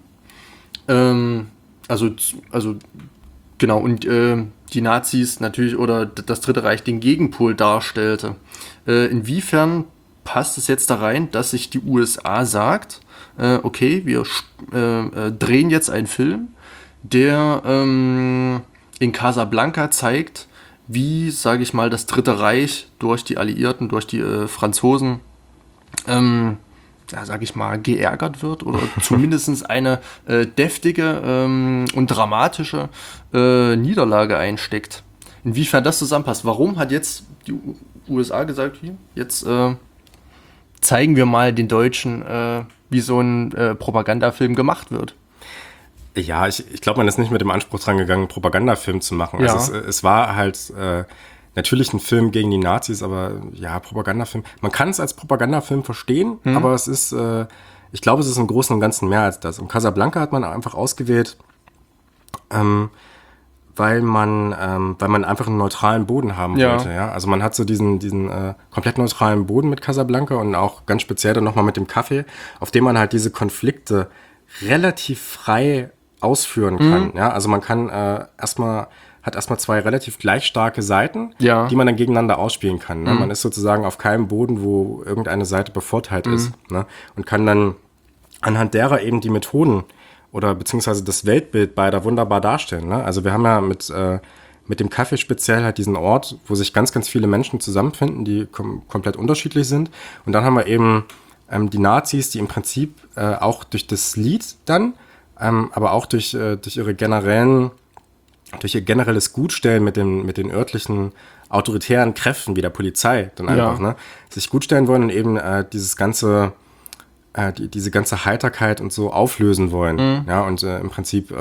Also genau, und die Nazis natürlich oder das Dritte Reich den Gegenpol darstellte. Inwiefern passt es jetzt da rein, dass sich die USA sagt, okay, wir drehen jetzt einen Film, der in Casablanca zeigt, wie, sage ich mal, das Dritte Reich durch die Alliierten, durch die Franzosen, sage ich mal, geärgert wird oder zumindest eine deftige und dramatische Niederlage einsteckt. Inwiefern das zusammenpasst. Warum hat jetzt die USA gesagt, hier, jetzt zeigen wir mal den Deutschen, wie so ein Propagandafilm gemacht wird? Ja, ich glaube, man ist nicht mit dem Anspruch dran gegangen, einen Propagandafilm zu machen. Ja. Also es war halt natürlich ein Film gegen die Nazis, aber Propagandafilm. Man kann es als Propagandafilm verstehen, aber es ist, ich glaube, es ist im Großen und Ganzen mehr als das. Und Casablanca hat man einfach ausgewählt, weil man einfach einen neutralen Boden haben wollte. Ja? Also man hat so diesen komplett neutralen Boden mit Casablanca und auch ganz speziell dann nochmal mit dem Kaffee, auf dem man halt diese Konflikte relativ frei ausführen kann. Ja, also man kann hat erstmal zwei relativ gleich starke Seiten, Ja. die man dann gegeneinander ausspielen kann. Ne? Man ist sozusagen auf keinem Boden, wo irgendeine Seite bevorteilt ist. Ne? Und kann dann anhand derer eben die Methoden oder beziehungsweise das Weltbild beider wunderbar darstellen. Ne? Also wir haben ja mit dem Kaffee speziell halt diesen Ort, wo sich ganz, ganz viele Menschen zusammenfinden, die komplett unterschiedlich sind. Und dann haben wir eben die Nazis, die im Prinzip auch durch das Lied dann, aber auch durch ihr generelles Gutstellen mit den örtlichen autoritären Kräften wie der Polizei dann einfach, Ja. ne, sich gutstellen wollen und eben diese ganze Heiterkeit und so auflösen wollen. Ja, und im Prinzip,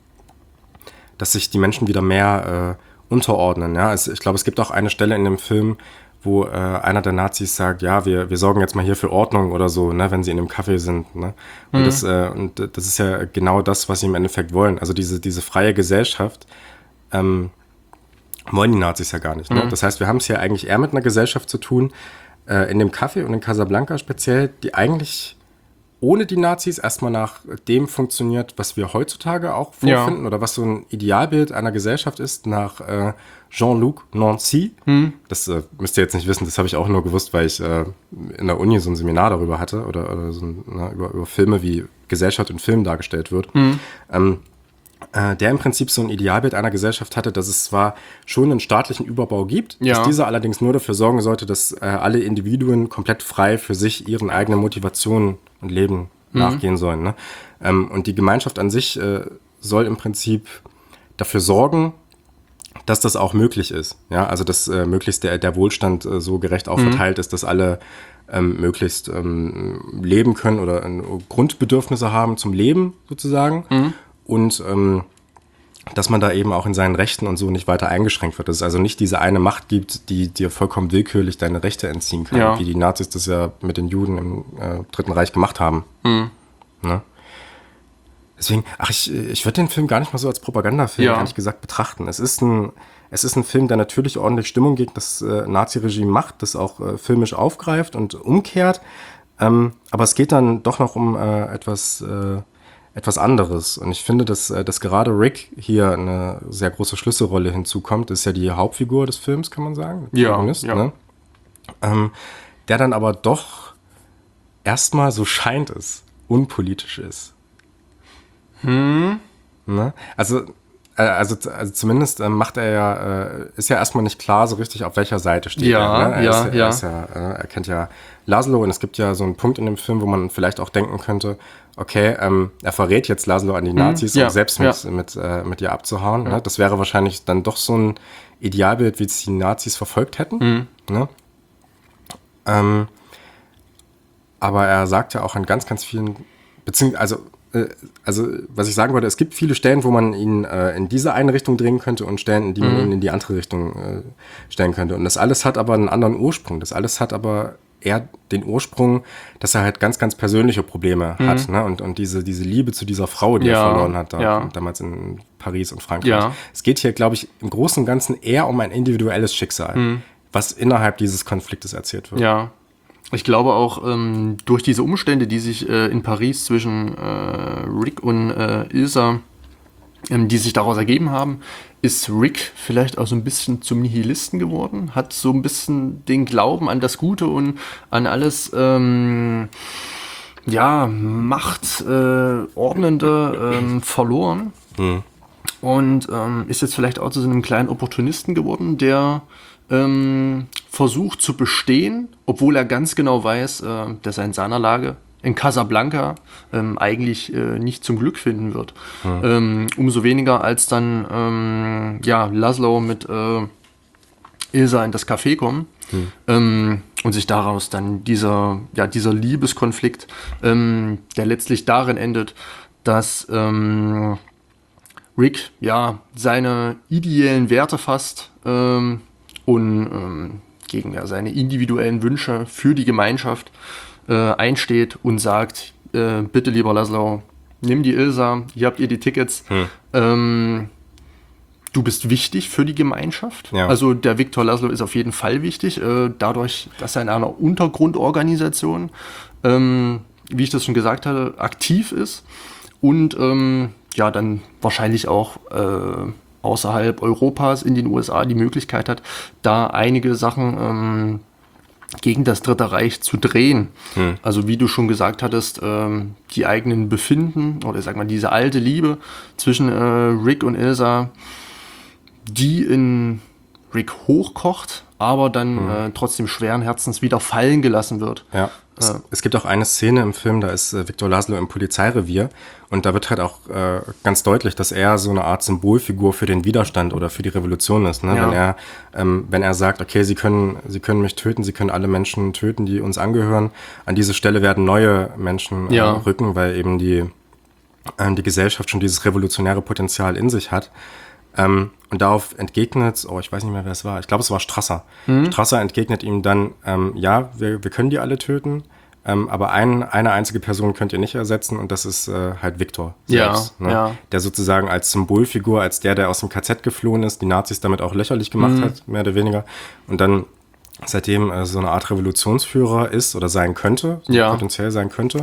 dass sich die Menschen wieder mehr unterordnen. Ja, ich glaube, es gibt auch eine Stelle in dem Film, wo einer der Nazis sagt, ja, wir sorgen jetzt mal hier für Ordnung oder so, ne, wenn sie in dem Café sind. Ne? Und das ist ja genau das, was sie im Endeffekt wollen. Also diese freie Gesellschaft wollen die Nazis ja gar nicht. Ne? Das heißt, wir haben es hier eigentlich eher mit einer Gesellschaft zu tun, in dem Café und in Casablanca speziell, die eigentlich ohne die Nazis erstmal nach dem funktioniert, was wir heutzutage auch vorfinden oder was so ein Idealbild einer Gesellschaft ist, nach Jean-Luc Nancy. Das müsst ihr jetzt nicht wissen, das habe ich auch nur gewusst, weil ich in der Uni so ein Seminar darüber hatte oder so über Filme, wie Gesellschaft in Filmen dargestellt wird. Der im Prinzip so ein Idealbild einer Gesellschaft hatte, dass es zwar schon einen staatlichen Überbau gibt, dass dieser allerdings nur dafür sorgen sollte, dass alle Individuen komplett frei für sich ihren eigenen Motivationen und Leben nachgehen sollen. Ne? Und die Gemeinschaft an sich soll im Prinzip dafür sorgen, dass das auch möglich ist. Ja? Also dass möglichst der Wohlstand so gerecht auch verteilt ist, dass alle möglichst leben können oder Grundbedürfnisse haben zum Leben sozusagen. Und dass man da eben auch in seinen Rechten und so nicht weiter eingeschränkt wird. Dass es also nicht diese eine Macht gibt, die dir vollkommen willkürlich deine Rechte entziehen kann, wie die Nazis das ja mit den Juden im Dritten Reich gemacht haben. Ne? Deswegen, ich würde den Film gar nicht mal so als Propagandafilm, ehrlich gesagt, betrachten. Es ist ein Film, der natürlich ordentlich Stimmung gegen das Nazi-Regime macht, das auch filmisch aufgreift und umkehrt. Aber es geht dann doch noch um etwas anderes. Und ich finde, dass gerade Rick hier eine sehr große Schlüsselrolle hinzukommt. Das ist ja die Hauptfigur des Films, kann man sagen. Der Protagonist, ne? Der dann aber doch erstmal, so scheint es, unpolitisch ist. Ne? Also zumindest macht er ja, ist ja erstmal nicht klar so richtig, auf welcher Seite steht er. Ne? Er kennt ja Laszlo und es gibt ja so einen Punkt in dem Film, wo man vielleicht auch denken könnte, okay, er verrät jetzt Laszlo an die Nazis, um selbst mit ihr abzuhauen. Ne? Das wäre wahrscheinlich dann doch so ein Idealbild, wie es die Nazis verfolgt hätten. Ne? Aber er sagt ja auch an ganz, ganz vielen, also was ich sagen wollte, es gibt viele Stellen, wo man ihn in diese eine Richtung drehen könnte und Stellen, in die man ihn in die andere Richtung stellen könnte. Und das alles hat aber einen anderen Ursprung. Das alles hat aber eher den Ursprung, dass er halt ganz, ganz persönliche Probleme hat. Ne? Und diese Liebe zu dieser Frau, die er verloren hat, damals in Paris und Frankreich. Ja. Es geht hier, glaube ich, im Großen und Ganzen eher um ein individuelles Schicksal, was innerhalb dieses Konfliktes erzählt wird. Ja. Ich glaube auch, durch diese Umstände, die sich in Paris zwischen Rick und Ilsa, die sich daraus ergeben haben, ist Rick vielleicht auch so ein bisschen zum Nihilisten geworden, hat so ein bisschen den Glauben an das Gute und an alles Machtordnende verloren. Und ist jetzt vielleicht auch zu so einem kleinen Opportunisten geworden, der versucht zu bestehen, obwohl er ganz genau weiß, dass er in seiner Lage in Casablanca eigentlich nicht zum Glück finden wird. Umso weniger, als dann Laszlo mit Ilsa in das Café kommen und sich daraus dann dieser Liebeskonflikt, der letztlich darin endet, dass Rick seine ideellen Werte fasst und gegen seine individuellen Wünsche für die Gemeinschaft einsteht und sagt, bitte lieber Laszlo, nimm die Ilsa, hier habt ihr die Tickets, du bist wichtig für die Gemeinschaft. Ja. Also der Viktor Laszlo ist auf jeden Fall wichtig, dadurch, dass er in einer Untergrundorganisation, wie ich das schon gesagt hatte, aktiv ist. und ja, dann wahrscheinlich auch außerhalb Europas in den USA die Möglichkeit hat, da einige Sachen gegen das Dritte Reich zu drehen. Also wie du schon gesagt hattest, die eigenen Befinden oder sag mal diese alte Liebe zwischen Rick und Ilsa, die in Rick hochkocht, aber dann trotzdem schweren Herzens wieder fallen gelassen wird. Ja. Es gibt auch eine Szene im Film, da ist Victor Laszlo im Polizeirevier und da wird halt auch ganz deutlich, dass er so eine Art Symbolfigur für den Widerstand oder für die Revolution ist. Ne? Ja. Wenn er sagt, okay, Sie können mich töten, Sie können alle Menschen töten, die uns angehören. An diese Stelle werden neue Menschen rücken, weil eben die Gesellschaft schon dieses revolutionäre Potenzial in sich hat. Und darauf entgegnet, ich weiß nicht mehr, wer es war, ich glaube, es war Strasser. Strasser entgegnet ihm dann, ja, wir können die alle töten, aber eine einzige Person könnt ihr nicht ersetzen und das ist halt Viktor selbst. Der sozusagen als Symbolfigur, als der aus dem KZ geflohen ist, die Nazis damit auch lächerlich gemacht hat, mehr oder weniger. Und dann seitdem so eine Art Revolutionsführer ist oder sein könnte, potenziell sein könnte.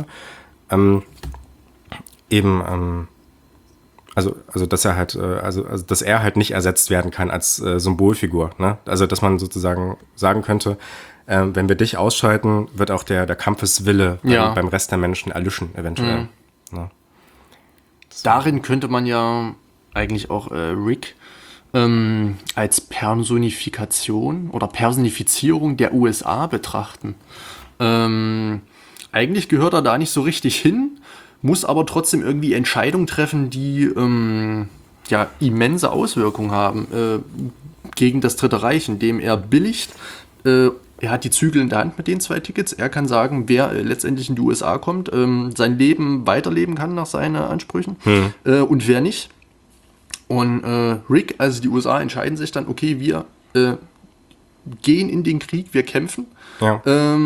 Also dass er halt, dass er halt nicht ersetzt werden kann als Symbolfigur. Ne? Also dass man sozusagen sagen könnte, wenn wir dich ausschalten, wird auch der Kampfeswille beim Rest der Menschen erlischen, eventuell. Ne? Darin könnte man ja eigentlich auch Rick als Personifikation oder Personifizierung der USA betrachten. Eigentlich gehört er da nicht so richtig hin, muss aber trotzdem irgendwie Entscheidungen treffen, die immense Auswirkungen haben gegen das Dritte Reich, indem er billigt. Er hat die Zügel in der Hand mit den 2 Tickets. Er kann sagen, wer letztendlich in die USA kommt, sein Leben weiterleben kann nach seinen Ansprüchen und wer nicht. Und Rick, also die USA, entscheiden sich dann, okay, wir gehen in den Krieg, wir kämpfen. Ja.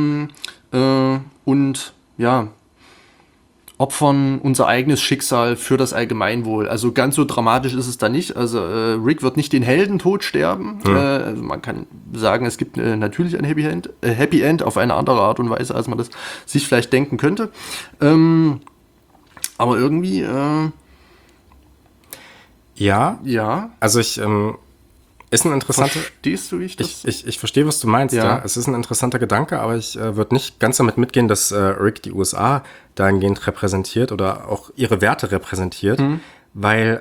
Und ja, opfern unser eigenes Schicksal für das Allgemeinwohl. Also ganz so dramatisch ist es da nicht. Also Rick wird nicht den Heldentod sterben. Also man kann sagen, es gibt natürlich ein Happy End auf eine andere Art und Weise, als man das sich vielleicht denken könnte. Aber irgendwie also ist ein interessanter... Verstehst du, wie ich das... Ich verstehe, was du meinst, ja. Es ist ein interessanter Gedanke, aber ich würde nicht ganz damit mitgehen, dass Rick die USA dahingehend repräsentiert oder auch ihre Werte repräsentiert, weil,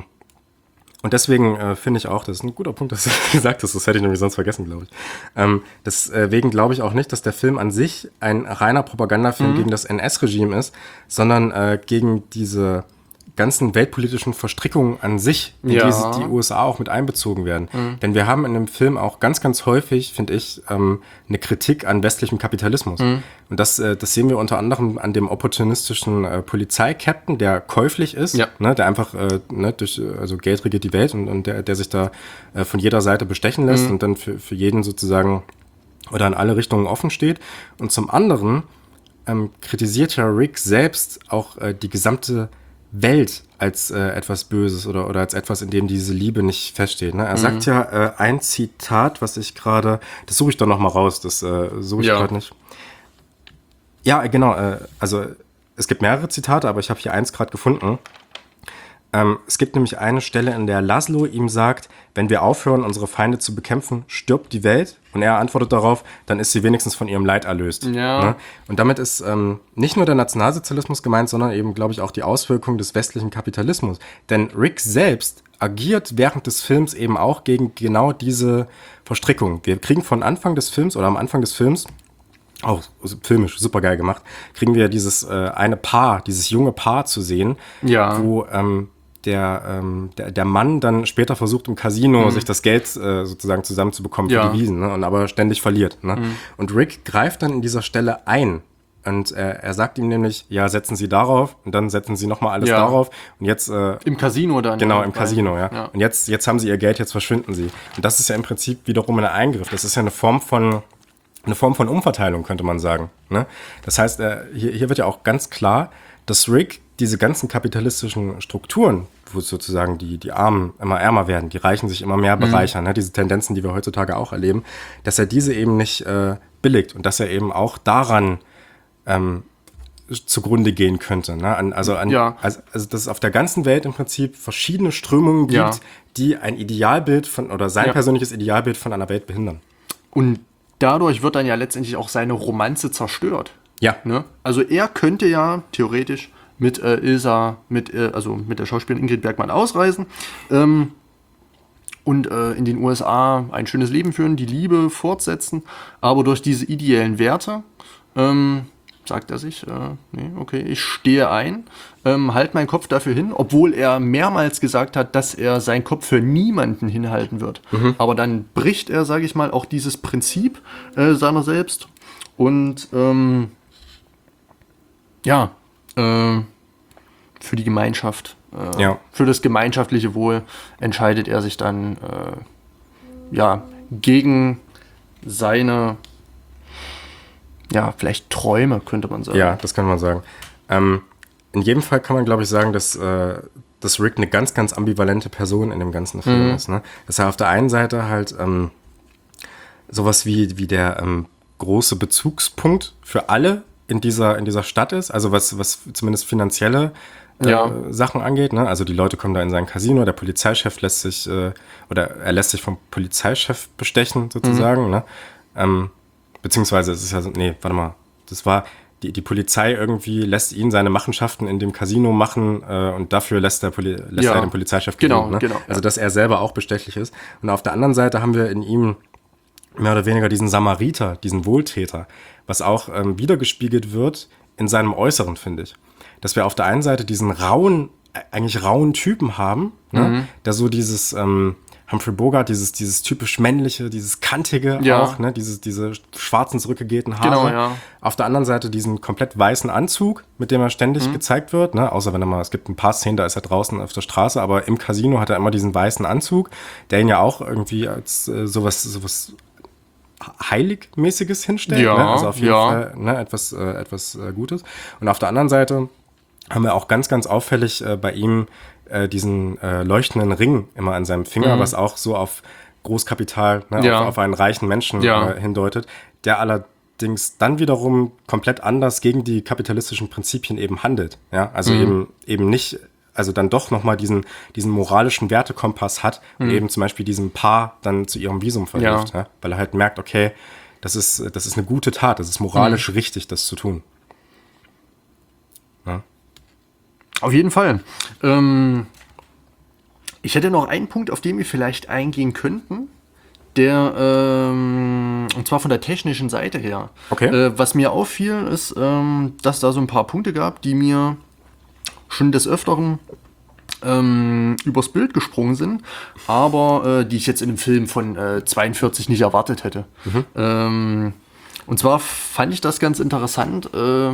und deswegen finde ich auch, das ist ein guter Punkt, dass du gesagt hast, das hätte ich nämlich sonst vergessen, glaube ich. Deswegen glaube ich auch nicht, dass der Film an sich ein reiner Propagandafilm gegen das NS-Regime ist, sondern gegen diese ganzen weltpolitischen Verstrickungen an sich, in die USA auch mit einbezogen werden. Denn wir haben in dem Film auch ganz, ganz häufig, finde ich, eine Kritik an westlichem Kapitalismus. Und das sehen wir unter anderem an dem opportunistischen Polizeikapitän, der käuflich ist, ne, der einfach also Geld regiert die Welt und der sich da von jeder Seite bestechen lässt und dann für jeden sozusagen oder in alle Richtungen offen steht. Und zum anderen kritisiert ja Rick selbst auch die gesamte Welt als etwas Böses oder als etwas, in dem diese Liebe nicht feststeht. Ne? Er sagt ja ein Zitat, was ich gerade, das suche ich doch noch mal raus, das suche ich gerade nicht. Ja, genau, also es gibt mehrere Zitate, aber ich habe hier eins gerade gefunden. Es gibt nämlich eine Stelle, in der Laszlo ihm sagt, wenn wir aufhören, unsere Feinde zu bekämpfen, stirbt die Welt. Und er antwortet darauf, dann ist sie wenigstens von ihrem Leid erlöst. Ja. Ne? Und damit ist nicht nur der Nationalsozialismus gemeint, sondern eben, glaube ich, auch die Auswirkungen des westlichen Kapitalismus. Denn Rick selbst agiert während des Films eben auch gegen genau diese Verstrickung. Wir kriegen am Anfang des Films, auch filmisch super geil gemacht, kriegen wir dieses dieses junge Paar zu sehen, wo der Mann dann später versucht im Casino sich das Geld sozusagen zusammenzubekommen für die Wiesen, ne, und aber ständig verliert. Ne? Und Rick greift dann in dieser Stelle ein und er sagt ihm nämlich, ja, setzen Sie darauf und dann setzen Sie nochmal alles darauf und jetzt... Im Casino dann. Genau, im Casino, ja. Und jetzt haben Sie Ihr Geld, jetzt verschwinden Sie. Und das ist ja im Prinzip wiederum ein Eingriff. Das ist ja eine Form von Umverteilung, könnte man sagen. Ne? Das heißt, hier wird ja auch ganz klar, dass Rick diese ganzen kapitalistischen Strukturen, wo sozusagen die Armen immer ärmer werden, die Reichen sich immer mehr bereichern, ne? Diese Tendenzen, die wir heutzutage auch erleben, dass er diese eben nicht billigt und dass er eben auch daran zugrunde gehen könnte. Ne? Also dass es auf der ganzen Welt im Prinzip verschiedene Strömungen gibt, die ein Idealbild oder sein persönliches Idealbild von einer Welt behindern. Und dadurch wird dann ja letztendlich auch seine Romanze zerstört. Ja. Ne? Also er könnte ja theoretisch mit Ilsa, mit der Schauspielerin Ingrid Bergman ausreisen und in den USA ein schönes Leben führen, die Liebe fortsetzen, aber durch diese ideellen Werte sagt er sich, nee, okay, ich stehe ein, halt meinen Kopf dafür hin, obwohl er mehrmals gesagt hat, dass er seinen Kopf für niemanden hinhalten wird. Aber dann bricht er, sage ich mal, auch dieses Prinzip seiner selbst und für die Gemeinschaft, für das gemeinschaftliche Wohl entscheidet er sich dann gegen seine vielleicht Träume, könnte man sagen. Ja, das kann man sagen. In jedem Fall kann man, glaube ich, sagen, dass Rick eine ganz, ganz ambivalente Person in dem ganzen Film ist. Ne? Dass er auf der einen Seite halt sowas wie der große Bezugspunkt für alle in dieser Stadt ist, also was zumindest finanzielle Sachen angeht. Ne? Also die Leute kommen da in sein Casino, der Polizeichef lässt sich vom Polizeichef bestechen, sozusagen. Ne? Beziehungsweise es ist das war die Polizei irgendwie lässt ihn seine Machenschaften in dem Casino machen und dafür lässt er den Polizeichef gehen. Genau, ne? genau. Also dass er selber auch bestechlich ist. Und auf der anderen Seite haben wir in ihm mehr oder weniger diesen Samariter, diesen Wohltäter, was auch wiedergespiegelt wird in seinem Äußeren, finde ich. Dass wir auf der einen Seite diesen rauen Typen haben, ne? Der so dieses Humphrey Bogart, dieses typisch männliche, dieses kantige auch, ne? Diese schwarzen zurückgegelten Haare. Genau, ja. Auf der anderen Seite diesen komplett weißen Anzug, mit dem er ständig gezeigt wird, ne? Außer wenn es gibt ein paar Szenen, da ist er draußen auf der Straße, aber im Casino hat er immer diesen weißen Anzug, der ihn ja auch irgendwie als sowas Heiligmäßiges hinstellt, ne? Also auf jeden Fall etwas Gutes. Und auf der anderen Seite haben wir auch ganz, ganz auffällig bei ihm diesen leuchtenden Ring immer an seinem Finger, was auch so auf Großkapital, auf einen reichen Menschen hindeutet, der allerdings dann wiederum komplett anders gegen die kapitalistischen Prinzipien eben handelt. Ja? Also eben nicht, also dann doch nochmal diesen moralischen Wertekompass hat und eben zum Beispiel diesem Paar dann zu ihrem Visum verhilft, weil er halt merkt, okay, das ist eine gute Tat, das ist moralisch richtig, das zu tun. Ja. Auf jeden Fall. Ich hätte noch einen Punkt, auf den wir vielleicht eingehen könnten, und zwar von der technischen Seite her. Okay. Was mir auffiel, ist, dass da so ein paar Punkte gab, die mir schon des Öfteren übers Bild gesprungen sind, aber die ich jetzt in einem Film von 42 nicht erwartet hätte. Und zwar fand ich das ganz interessant,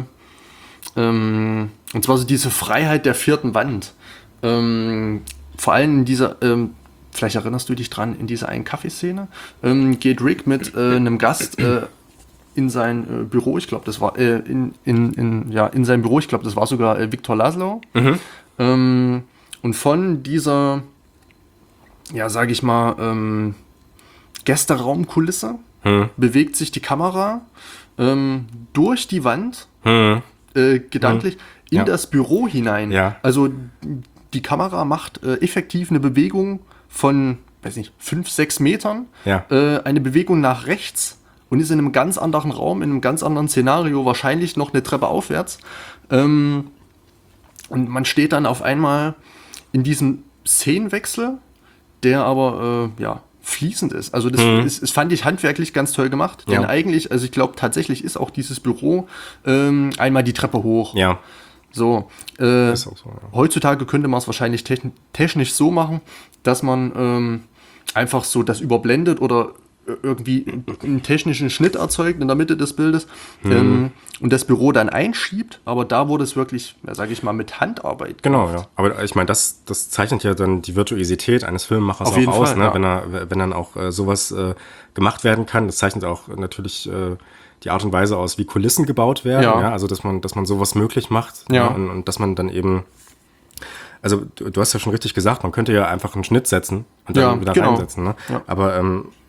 und zwar so diese Freiheit der vierten Wand. Vor allem in dieser, vielleicht erinnerst du dich dran, in dieser einen Kaffeeszene, geht Rick mit einem Gast in sein Büro, ich glaube, das war in sein Büro, ich glaube, das war sogar Viktor Laszlo. Und von dieser, sage ich mal, Gästeraumkulisse bewegt sich die Kamera durch die Wand gedanklich in das Büro hinein. Ja. Also die Kamera macht effektiv eine Bewegung von, 5-6 Metern, eine Bewegung nach rechts und ist in einem ganz anderen Raum, in einem ganz anderen Szenario, wahrscheinlich noch eine Treppe aufwärts. Und man steht dann auf einmal in diesem Szenenwechsel, der aber fließend ist. Also das fand ich handwerklich ganz toll gemacht. Denn eigentlich, also ich glaube tatsächlich ist auch dieses Büro einmal die Treppe hoch. Ja. So, Ist auch so, heutzutage könnte man es wahrscheinlich technisch so machen, dass man einfach so das überblendet oder irgendwie einen technischen Schnitt erzeugt in der Mitte des Bildes und das Büro dann einschiebt, aber da wurde es wirklich, sage ich mal, mit Handarbeit gemacht. Genau, ja. Aber ich meine, das zeichnet ja dann die Virtuosität eines Filmemachers auch aus, Fall, ne? Wenn dann auch sowas gemacht werden kann. Das zeichnet auch natürlich die Art und Weise aus, wie Kulissen gebaut werden. Ja. Also dass man sowas möglich macht. Ja. Und dass man dann eben, also du hast ja schon richtig gesagt, man könnte ja einfach einen Schnitt setzen und dann wieder reinsetzen. Ne? Ja. Aber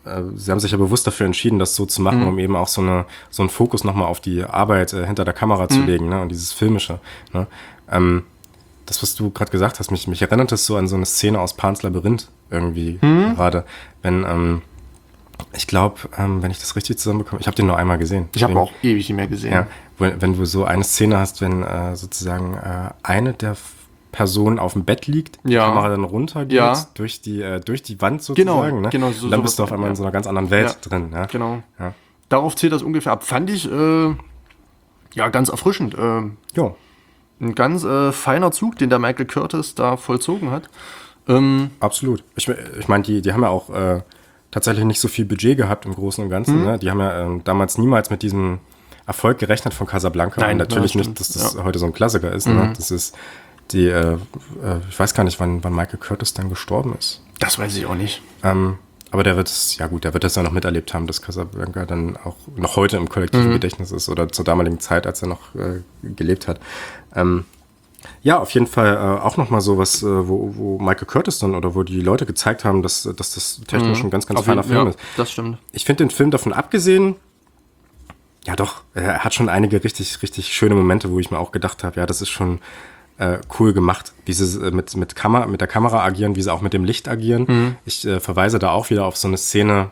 sie haben sich ja bewusst dafür entschieden, das so zu machen, um eben auch so einen Fokus nochmal auf die Arbeit hinter der Kamera zu legen, ne? Und dieses Filmische. Ne? Das, was du gerade gesagt hast, mich erinnert es so an so eine Szene aus Pan's Labyrinth irgendwie gerade. Wenn, ich glaube, wenn ich das richtig zusammenbekomme, ich habe den nur einmal gesehen. Ich habe auch ewig nicht mehr gesehen. Ja, wenn du so eine Szene hast, wenn sozusagen eine der Personen auf dem Bett liegt, die Kamera dann runtergeht, durch die Wand sozusagen. Genau, ne? Und dann bist du auf einmal in so einer ganz anderen Welt drin. Ja? Genau. Ja. Darauf zählt das ungefähr ab. Fand ich ganz erfrischend. Jo. Ein ganz feiner Zug, den der Michael Curtis da vollzogen hat. Absolut. Ich meine, die haben ja auch tatsächlich nicht so viel Budget gehabt im Großen und Ganzen. Ne? Die haben ja damals niemals mit diesem Erfolg gerechnet von Casablanca. Nein, und natürlich ja, nicht, dass das heute so ein Klassiker ist. Ne? Das ist ich weiß gar nicht, wann Michael Curtis dann gestorben ist. Das weiß ich auch nicht. Aber der wird es ja noch miterlebt haben, dass Casablanca dann auch noch heute im kollektiven Gedächtnis ist oder zur damaligen Zeit, als er noch gelebt hat. Ja, auf jeden Fall auch nochmal so was, wo Michael Curtis dann oder wo die Leute gezeigt haben, dass das technisch ein ganz, ganz feiner Film ist. Das stimmt. Ich finde den Film davon abgesehen, ja doch, er hat schon einige richtig, richtig schöne Momente, wo ich mir auch gedacht habe, ja, das ist schon cool gemacht. Dieses mit der Kamera agieren, wie sie auch mit dem Licht agieren. Ich verweise da auch wieder auf so eine Szene,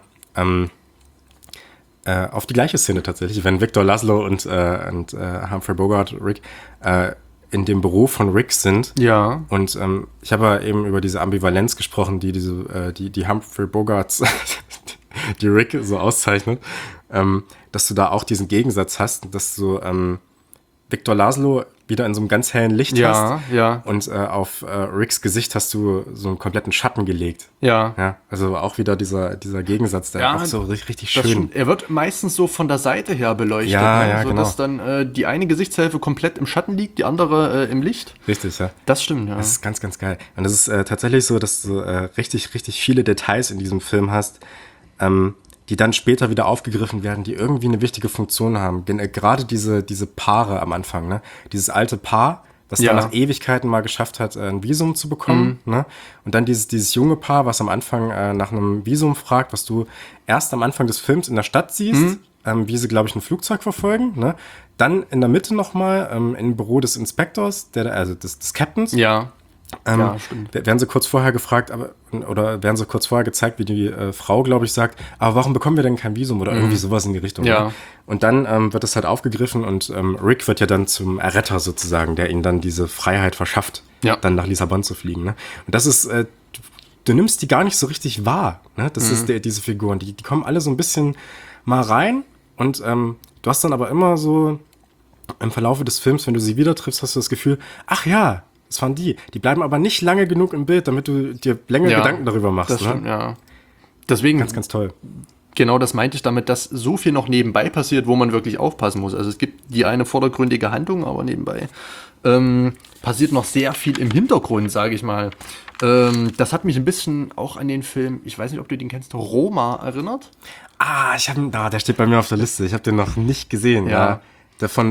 auf die gleiche Szene tatsächlich, wenn Victor Laszlo und Humphrey Bogart, Rick, in dem Büro von Rick sind. Ja. Und ich habe ja eben über diese Ambivalenz gesprochen, die Humphrey Bogarts, die Rick so auszeichnet, dass du da auch diesen Gegensatz hast, dass du Victor Laszlo wieder in so einem ganz hellen Licht hast. Ja. Und auf Ricks Gesicht hast du so einen kompletten Schatten gelegt. Ja. Also auch wieder dieser Gegensatz, der auch so richtig schön. Er wird meistens so von der Seite her beleuchtet. Ja, so genau. dass dann die eine Gesichtshälfte komplett im Schatten liegt, die andere im Licht. Richtig, ja. Das stimmt, ja. Das ist ganz, ganz geil. Und es ist tatsächlich so, dass du richtig, richtig viele Details in diesem Film hast, die dann später wieder aufgegriffen werden, die irgendwie eine wichtige Funktion haben. Gerade diese Paare am Anfang, ne? Dieses alte Paar, das dann nach Ewigkeiten mal geschafft hat, ein Visum zu bekommen, ne? Und dann dieses junge Paar, was am Anfang nach einem Visum fragt, was du erst am Anfang des Films in der Stadt siehst, wie sie, glaube ich, ein Flugzeug verfolgen, ne? Dann in der Mitte nochmal im Büro des Inspektors, des Captains. Ja, stimmt. Werden sie kurz vorher gefragt, oder werden sie kurz vorher gezeigt, wie die Frau, glaube ich, sagt, aber warum bekommen wir denn kein Visum oder irgendwie sowas in die Richtung. Ja. Ne? Und dann wird es halt aufgegriffen und Rick wird ja dann zum Erretter sozusagen, der ihnen dann diese Freiheit verschafft, dann nach Lissabon zu fliegen. Ne? Und das ist, du nimmst die gar nicht so richtig wahr. Ne? Das ist diese Figuren, die kommen alle so ein bisschen mal rein und du hast dann aber immer so im Verlaufe des Films, wenn du sie wieder triffst, hast du das Gefühl, ach ja, das waren die. Die bleiben aber nicht lange genug im Bild, damit du dir länger Gedanken darüber machst. Das stimmt, ja. Deswegen, ganz, ganz toll. Genau, das meinte ich damit, dass so viel noch nebenbei passiert, wo man wirklich aufpassen muss. Also es gibt die eine vordergründige Handlung, aber nebenbei passiert noch sehr viel im Hintergrund, sage ich mal. Das hat mich ein bisschen auch an den Film, ich weiß nicht, ob du den kennst, Roma erinnert. Der steht bei mir auf der Liste. Ich habe den noch nicht gesehen. Ja. Der von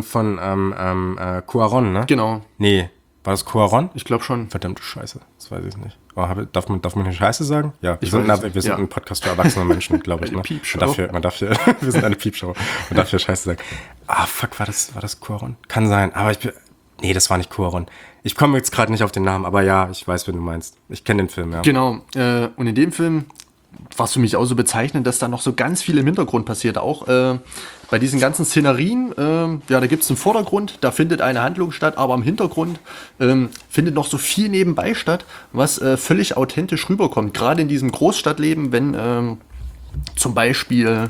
Cuarón, ne? Genau. Nee. War das Cuarón? Ich glaube schon. Verdammte Scheiße, das weiß ich nicht. Oh, darf man hier Scheiße sagen? Ja, wir sind ein Podcast für erwachsene Menschen, glaube ich. Ne? Piepshow. Wir sind eine Piepshow. Man darf hier Scheiße sagen. Fuck, war das Cuarón? Kann sein, aber nee, das war nicht Cuarón. Ich komme jetzt gerade nicht auf den Namen, aber ja, ich weiß, wen du meinst. Ich kenne den Film, ja. Genau, und in dem Film war es für mich auch so bezeichnend, dass da noch so ganz viel im Hintergrund passiert. Auch bei diesen ganzen Szenerien, da gibt es einen Vordergrund, da findet eine Handlung statt, aber im Hintergrund findet noch so viel nebenbei statt, was völlig authentisch rüberkommt. Gerade in diesem Großstadtleben, wenn zum Beispiel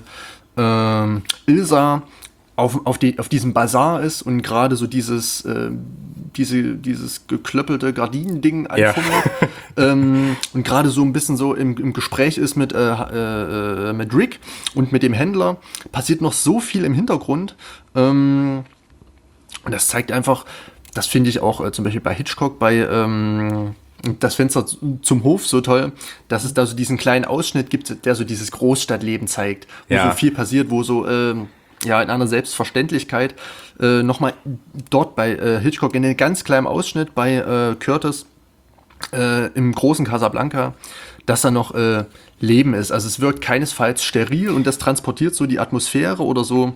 Ilsa auf diesem Bazar ist und gerade so dieses geklöppelte Gardinending anfummelt und gerade so ein bisschen so im Gespräch ist mit Rick und mit dem Händler, passiert noch so viel im Hintergrund und das zeigt einfach, das finde ich auch zum Beispiel bei Hitchcock, bei das Fenster zum Hof so toll, dass es da so diesen kleinen Ausschnitt gibt, der so dieses Großstadtleben zeigt, wo so viel passiert, wo so in einer Selbstverständlichkeit nochmal dort bei Hitchcock in einem ganz kleinen Ausschnitt, bei Curtis im großen Casablanca, dass da noch Leben ist. Also es wirkt keinesfalls steril und das transportiert so die Atmosphäre oder so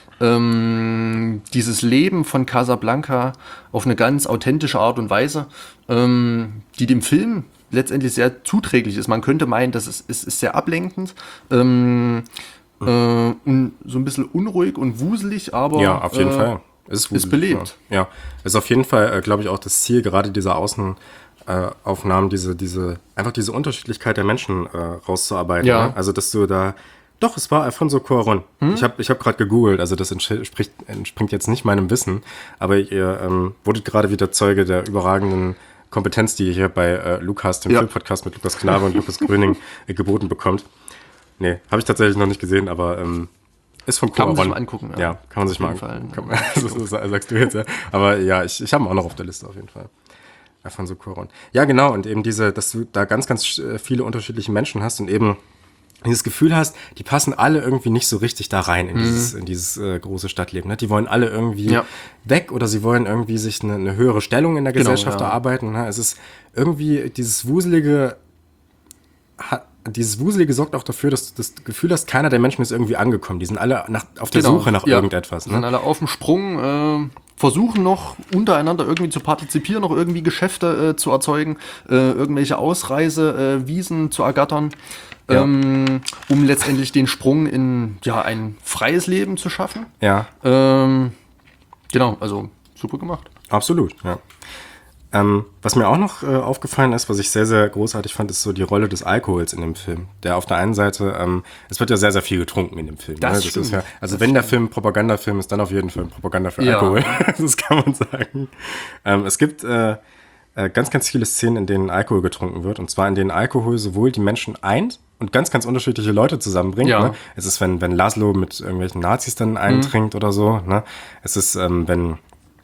dieses Leben von Casablanca auf eine ganz authentische Art und Weise, die dem Film letztendlich sehr zuträglich ist. Man könnte meinen, es ist sehr ablenkend und so ein bisschen unruhig und wuselig, aber Ja, auf jeden Fall. Es ist belebt. Ja, ist auf jeden Fall, glaube ich, auch das Ziel, gerade dieser Außenaufnahmen, einfach diese Unterschiedlichkeit der Menschen rauszuarbeiten. Ja. Ne? Also, dass du da, doch, es war Alfonso Cuarón. Ich hab gerade gegoogelt, also das entspringt jetzt nicht meinem Wissen, aber ihr wurdet gerade wieder Zeuge der überragenden Kompetenz, die ihr hier bei Lukas, dem Filmpodcast mit Lukas Knabe und Lukas Gröning geboten bekommt. Nee, habe ich tatsächlich noch nicht gesehen, aber ist von Cuarón. Kann man sich mal angucken. Ja, kann man sich mal Auf jeden angucken. Fall. Das sagst du jetzt, ja. Aber ja, ich habe ihn auch noch auf der Liste auf jeden Fall. Alfonso Cuarón. Ja, genau, und eben dass du da ganz, ganz viele unterschiedliche Menschen hast und eben dieses Gefühl hast, die passen alle irgendwie nicht so richtig da rein in dieses große Stadtleben. Ne? Die wollen alle irgendwie weg oder sie wollen irgendwie sich eine höhere Stellung in der Gesellschaft erarbeiten. Ne? Es ist irgendwie dieses Wuselige sorgt auch dafür, dass du das Gefühl hast, keiner der Menschen ist irgendwie angekommen. Die sind alle auf der Suche nach irgendetwas. Die sind alle auf dem Sprung, versuchen noch untereinander irgendwie zu partizipieren, noch irgendwie Geschäfte zu erzeugen, irgendwelche Ausreisewiesen zu ergattern, um letztendlich den Sprung in ein freies Leben zu schaffen. Ja. Genau, also super gemacht. Absolut, ja. Was mir auch noch aufgefallen ist, was ich sehr, sehr großartig fand, ist so die Rolle des Alkohols in dem Film. Der auf der einen Seite, es wird ja sehr, sehr viel getrunken in dem Film. Das ist ja, also wenn der Film ein Propagandafilm ist, dann auf jeden Fall ein Propaganda für Alkohol. Das kann man sagen. Es gibt ganz, ganz viele Szenen, in denen Alkohol getrunken wird. Und zwar in denen Alkohol sowohl die Menschen eint und ganz, ganz unterschiedliche Leute zusammenbringt. Ja. Ne? Es ist, wenn Laszlo mit irgendwelchen Nazis dann eintrinkt oder so. Ne? Es ist, wenn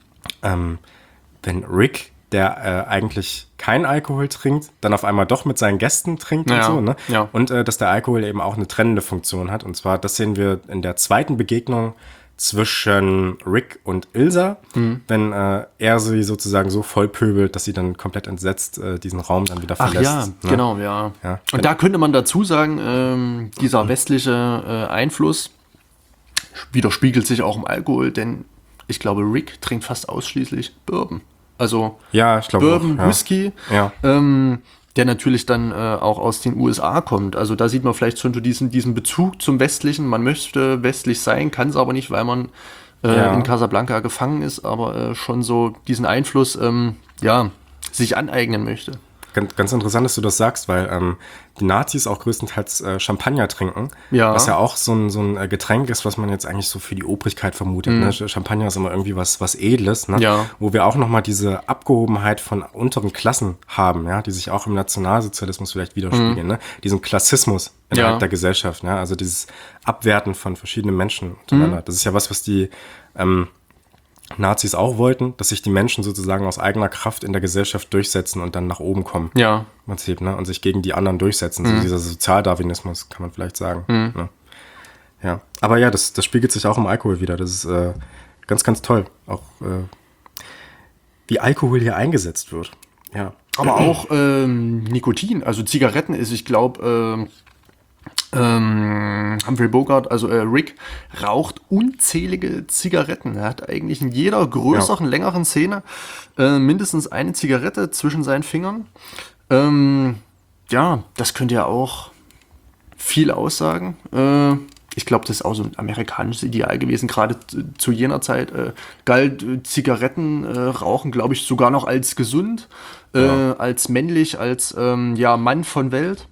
Rick, der eigentlich keinen Alkohol trinkt, dann auf einmal doch mit seinen Gästen trinkt und so. Ne? Ja. Und dass der Alkohol eben auch eine trennende Funktion hat. Und zwar, das sehen wir in der zweiten Begegnung zwischen Rick und Ilsa, wenn er sie sozusagen so vollpöbelt, dass sie dann komplett entsetzt diesen Raum dann wieder verlässt. Ach ja, ne? genau, ja. Und da könnte man dazu sagen, dieser westliche Einfluss widerspiegelt sich auch im Alkohol, denn ich glaube, Rick trinkt fast ausschließlich Bourbon. Also Ja, ich glaube Bourbon, auch, ja. Whisky, Ja. der natürlich dann auch aus den USA kommt. Also da sieht man vielleicht schon so diesen Bezug zum Westlichen. Man möchte westlich sein, kann es aber nicht, weil man in Casablanca gefangen ist, aber schon so diesen Einfluss sich aneignen möchte. Ganz, ganz interessant, dass du das sagst, weil die Nazis auch größtenteils Champagner trinken, Ja. was ja auch so ein Getränk ist, was man jetzt eigentlich so für die Obrigkeit vermutet. Ne? Champagner ist immer irgendwie was Edles, ne? Ja. Wo wir auch nochmal diese Abgehobenheit von unteren Klassen haben, ja, die sich auch im Nationalsozialismus vielleicht widerspiegeln, ne? Diesen Klassismus innerhalb der Gesellschaft, ja? Also dieses Abwerten von verschiedenen Menschen untereinander. Das ist ja was die Nazis auch wollten, dass sich die Menschen sozusagen aus eigener Kraft in der Gesellschaft durchsetzen und dann nach oben kommen. Ja. Im Prinzip, ne? Und sich gegen die anderen durchsetzen. So dieser Sozialdarwinismus, kann man vielleicht sagen. Ne? Ja. Aber ja, das spiegelt sich auch im Alkohol wieder. Das ist ganz, ganz toll. Auch wie Alkohol hier eingesetzt wird. Ja. Aber auch Nikotin, also Zigaretten ist, ich glaube, Humphrey Bogart, also Rick, raucht unzählige Zigaretten. Er hat eigentlich in jeder größeren, längeren Szene mindestens eine Zigarette zwischen seinen Fingern. Das könnte ja auch viel aussagen. Ich glaube, das ist auch so ein amerikanisches Ideal gewesen. Gerade zu jener Zeit galt Zigaretten rauchen, glaube ich, sogar noch als gesund, als männlich, als Mann von Welt.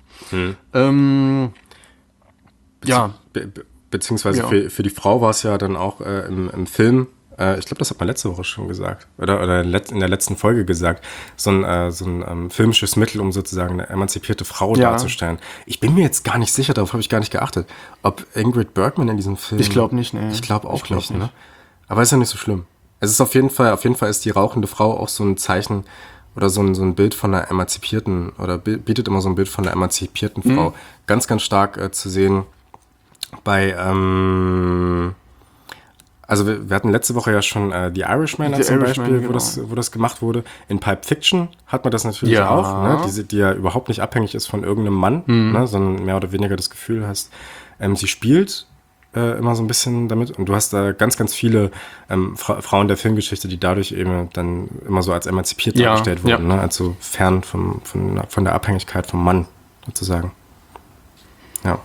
Beziehungsweise für die Frau war es ja dann auch im Film, ich glaube, das hat man letzte Woche schon gesagt, oder in der letzten Folge gesagt, so ein filmisches Mittel, um sozusagen eine emanzipierte Frau darzustellen. Ich bin mir jetzt gar nicht sicher, darauf habe ich gar nicht geachtet, ob Ingrid Bergman in diesem Film... Ich glaube nicht, ne. Ich glaube auch nicht. Ne? Aber ist ja nicht so schlimm. Es ist auf jeden Fall ist die rauchende Frau auch so ein Zeichen oder so ein Bild von einer emanzipierten, oder bietet immer so ein Bild von einer emanzipierten Frau. Ganz, ganz stark zu sehen bei Also wir hatten letzte Woche ja schon The Irishman The zum Irishman, Beispiel, genau. wo das gemacht wurde. In Pulp Fiction hat man das natürlich Ja. auch, ne? Die ja überhaupt nicht abhängig ist von irgendeinem Mann, ne? Sondern mehr oder weniger das Gefühl hast, sie spielt immer so ein bisschen damit. Und du hast da ganz, ganz viele Frauen der Filmgeschichte, die dadurch eben dann immer so als emanzipiert Ja, dargestellt wurden, ja. ne? Also fern von der Abhängigkeit vom Mann, sozusagen. Ja.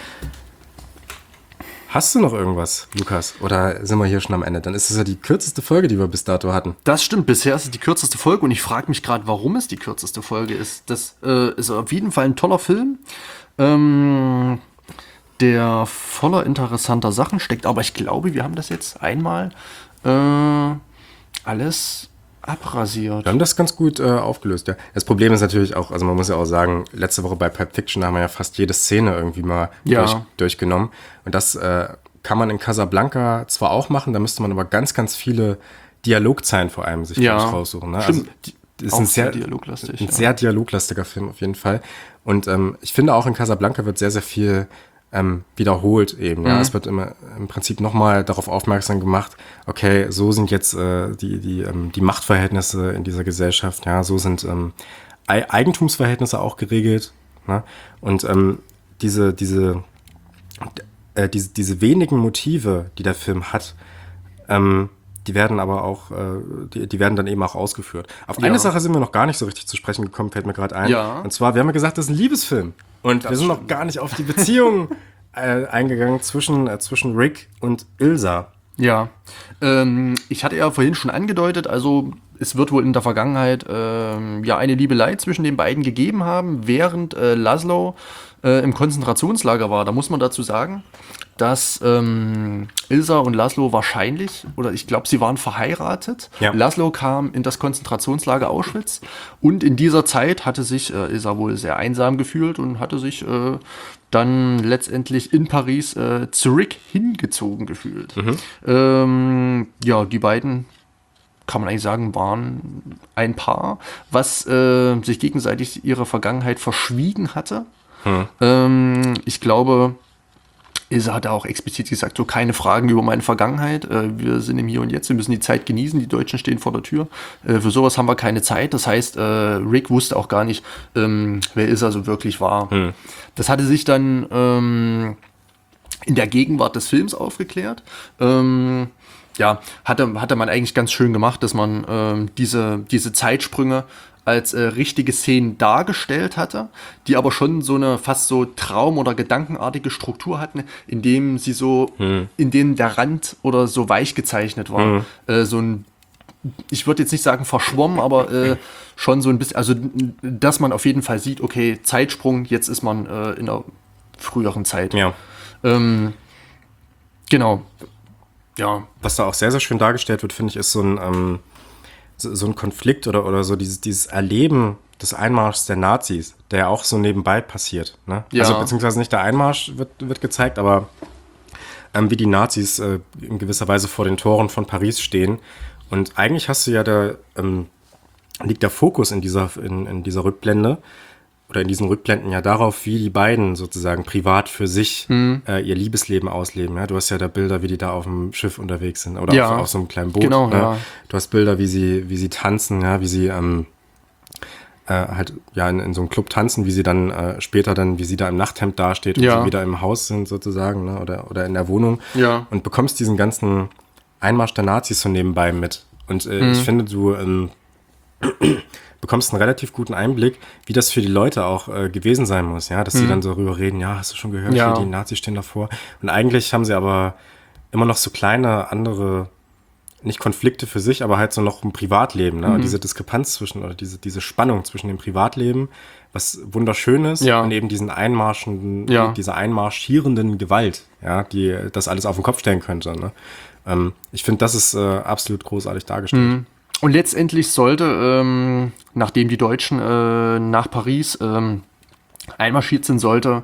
Hast du noch irgendwas, Lukas? Oder sind wir hier schon am Ende? Dann ist es ja die kürzeste Folge, die wir bis dato hatten. Das stimmt, bisher ist es die kürzeste Folge und ich frage mich gerade, warum es die kürzeste Folge ist. Das ist auf jeden Fall ein toller Film, der voller interessanter Sachen steckt, aber ich glaube, wir haben das jetzt einmal alles abrasiert. Wir haben das ganz gut aufgelöst, ja. Das Problem ist natürlich auch, also man muss ja auch sagen, letzte Woche bei Pulp Fiction haben wir ja fast jede Szene irgendwie mal Ja. durchgenommen. Und das kann man in Casablanca zwar auch machen, da müsste man aber ganz, ganz viele Dialogzeilen vor allem sich Ja. glaub ich, raussuchen. Ne? Stimmt. Das ist Auch ein sehr dialoglastig, ein ja. sehr dialoglastiger Film auf jeden Fall. Und ich finde auch in Casablanca wird sehr, sehr viel wiederholt eben. Ja, es wird immer im Prinzip nochmal darauf aufmerksam gemacht, okay, so sind jetzt die Machtverhältnisse in dieser Gesellschaft, ja, so sind Eigentumsverhältnisse auch geregelt, ne? Und diese wenigen Motive, die der Film hat, die werden aber auch, die werden dann eben auch ausgeführt. Auf Ja. eine Sache sind wir noch gar nicht so richtig zu sprechen gekommen, fällt mir gerade ein. Ja. Und zwar, wir haben ja gesagt, das ist ein Liebesfilm. Und wir sind noch gar nicht auf die Beziehung eingegangen zwischen Rick und Ilsa. Ja, ich hatte ja vorhin schon angedeutet, also es wird wohl in der Vergangenheit ja eine Liebelei zwischen den beiden gegeben haben, während Laszlo im Konzentrationslager war. Da muss man dazu sagen, dass Ilsa und Laszlo wahrscheinlich, oder ich glaube, sie waren verheiratet. Ja. Laszlo kam in das Konzentrationslager Auschwitz und in dieser Zeit hatte sich Ilsa wohl sehr einsam gefühlt und hatte sich dann letztendlich in Paris zu Rick hingezogen gefühlt. Ja, die beiden, kann man eigentlich sagen, waren ein Paar, was sich gegenseitig ihre Vergangenheit verschwiegen hatte. Ich glaube, Ilse hat auch explizit gesagt, so keine Fragen über meine Vergangenheit. Wir sind im Hier und Jetzt, wir müssen die Zeit genießen, die Deutschen stehen vor der Tür. Für sowas haben wir keine Zeit. Das heißt, Rick wusste auch gar nicht, wer Ilse so wirklich war. Das hatte sich dann in der Gegenwart des Films aufgeklärt. Ja, hatte man eigentlich ganz schön gemacht, dass man diese Zeitsprünge als richtige Szenen dargestellt hatte, die aber schon so eine fast so Traum- oder gedankenartige Struktur hatten, in dem sie so, in denen der Rand oder so weich gezeichnet war. So ein, ich würde jetzt nicht sagen verschwommen, aber schon so ein bisschen, also dass man auf jeden Fall sieht, okay, Zeitsprung, jetzt ist man in einer früheren Zeit. Ja. Genau. Ja. Was da auch sehr, sehr schön dargestellt wird, finde ich, ist so ein Konflikt oder so dieses Erleben des Einmarschs der Nazis, der auch so nebenbei passiert. Ne? Ja. Also beziehungsweise nicht der Einmarsch wird gezeigt, aber wie die Nazis in gewisser Weise vor den Toren von Paris stehen. Und eigentlich hast du ja liegt der Fokus in dieser Rückblende oder in diesen Rückblenden ja darauf, wie die beiden sozusagen privat für sich ihr Liebesleben ausleben. Ja? Du hast ja da Bilder, wie die da auf dem Schiff unterwegs sind oder Ja. auf so einem kleinen Boot. Genau, ne? ja. Du hast Bilder, wie sie tanzen, ja, wie sie halt ja in so einem Club tanzen, wie sie dann später dann, wie sie da im Nachthemd dasteht und Ja. sie wieder im Haus sind sozusagen, ne? oder in der Wohnung. Ja. Und bekommst diesen ganzen Einmarsch der Nazis so nebenbei mit. Und ich finde, du bekommst einen relativ guten Einblick, wie das für die Leute auch gewesen sein muss, ja, dass sie dann so rüber reden, ja, hast du schon gehört, Ja. hier, die Nazis stehen davor. Und eigentlich haben sie aber immer noch so kleine andere, nicht Konflikte für sich, aber halt so noch ein Privatleben, ne? Und diese Diskrepanz zwischen, oder diese Spannung zwischen dem Privatleben, was wunderschön ist, Ja. und eben dieser einmarschierenden Gewalt, ja, die das alles auf den Kopf stellen könnte, ne? Ich finde, das ist absolut großartig dargestellt. Und letztendlich sollte, nachdem die Deutschen nach Paris einmarschiert sind, sollte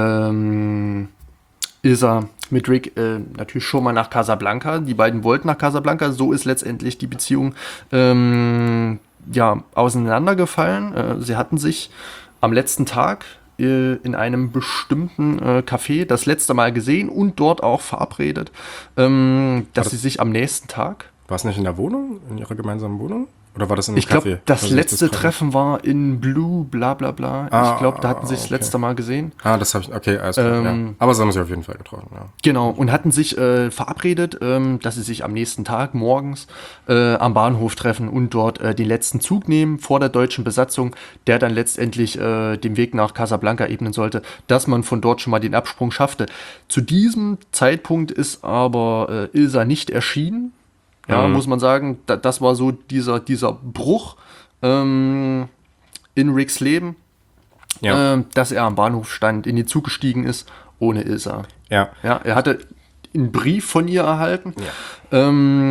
Ilsa mit Rick natürlich schon mal nach Casablanca. Die beiden wollten nach Casablanca. So ist letztendlich die Beziehung ja, auseinandergefallen. Sie hatten sich am letzten Tag in einem bestimmten Café das letzte Mal gesehen und dort auch verabredet, dass sie sich am nächsten Tag... War es nicht in der Wohnung, in ihrer gemeinsamen Wohnung? Oder war das in einem Ich glaube, Café? das Also letzte Treffen war in Blue, bla bla bla. Ich glaube, da hatten sie sich das letzte Mal gesehen. Das habe ich, okay, alles klar, ja. Aber sie haben sich auf jeden Fall getroffen, ja. Genau, und hatten sich verabredet, dass sie sich am nächsten Tag morgens am Bahnhof treffen und dort den letzten Zug nehmen vor der deutschen Besatzung, der dann letztendlich den Weg nach Casablanca ebnen sollte, dass man von dort schon mal den Absprung schaffte. Zu diesem Zeitpunkt ist aber Ilsa nicht erschienen. Ja, muss man sagen, das war so dieser Bruch in Ricks Leben, dass er am Bahnhof stand, in den Zug gestiegen ist, ohne Ilsa. Ja. Ja, er hatte einen Brief von ihr erhalten. Ja.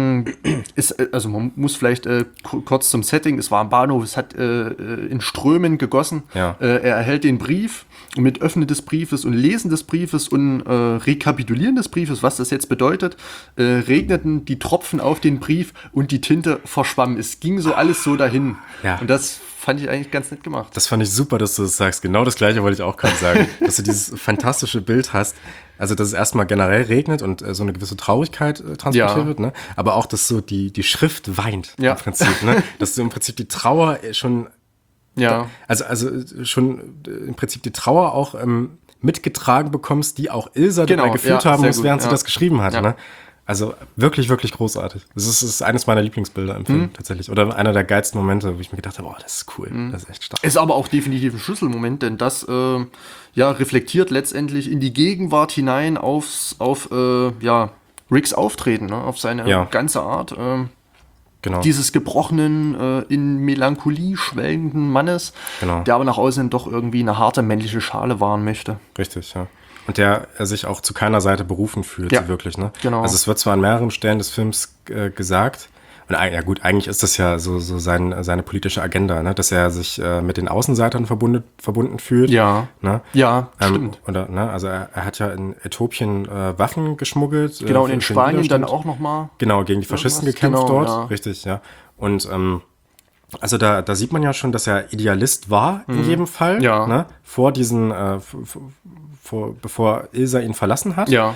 Also man muss vielleicht kurz zum Setting, es war am Bahnhof, es hat in Strömen gegossen. Ja. Er erhält den Brief und mit Öffnen des Briefes und Lesen des Briefes und Rekapitulieren des Briefes, was das jetzt bedeutet, regneten die Tropfen auf den Brief und die Tinte verschwamm. Es ging so alles so dahin. Ja. Und das fand ich eigentlich ganz nett gemacht. Das fand ich super, dass du das sagst. Genau das Gleiche wollte ich auch gerade sagen. Dass du dieses fantastische Bild hast. Also, dass es erstmal generell regnet und so eine gewisse Traurigkeit transportiert wird, ne? Aber auch, dass so die Schrift weint im Prinzip, ne? Dass du im Prinzip die Trauer schon, also schon im Prinzip die Trauer auch mitgetragen bekommst, die auch Ilsa dabei gefühlt haben muss, während sie das geschrieben hat, ne? Also wirklich, wirklich großartig. Das ist eines meiner Lieblingsbilder im Film tatsächlich. Oder einer der geilsten Momente, wo ich mir gedacht habe, das ist cool, das ist echt stark. Ist aber auch definitiv ein Schlüsselmoment, denn das reflektiert letztendlich in die Gegenwart hinein auf Ricks Auftreten, ne? Auf seine ganze Art. Genau. Dieses gebrochenen, in Melancholie schwellenden Mannes, der aber nach außen doch irgendwie eine harte männliche Schale wahren möchte. Richtig, ja. Und der sich auch zu keiner Seite berufen fühlt, so wirklich, ne? Genau. Also es wird zwar an mehreren Stellen des Films gesagt, und eigentlich ist das ja so seine politische Agenda, ne? Dass er sich mit den Außenseitern verbunden fühlt. Ja, ne? Ja, stimmt. Oder, ne? Also er hat ja in Äthiopien Waffen geschmuggelt. Genau, und in Spanien dann auch nochmal. Genau, gegen die Faschisten gekämpft dort. Richtig, ja. Und also da sieht man ja schon, dass er Idealist war in jedem Fall, ne? Vor diesen, bevor Ilsa ihn verlassen hat. Ja.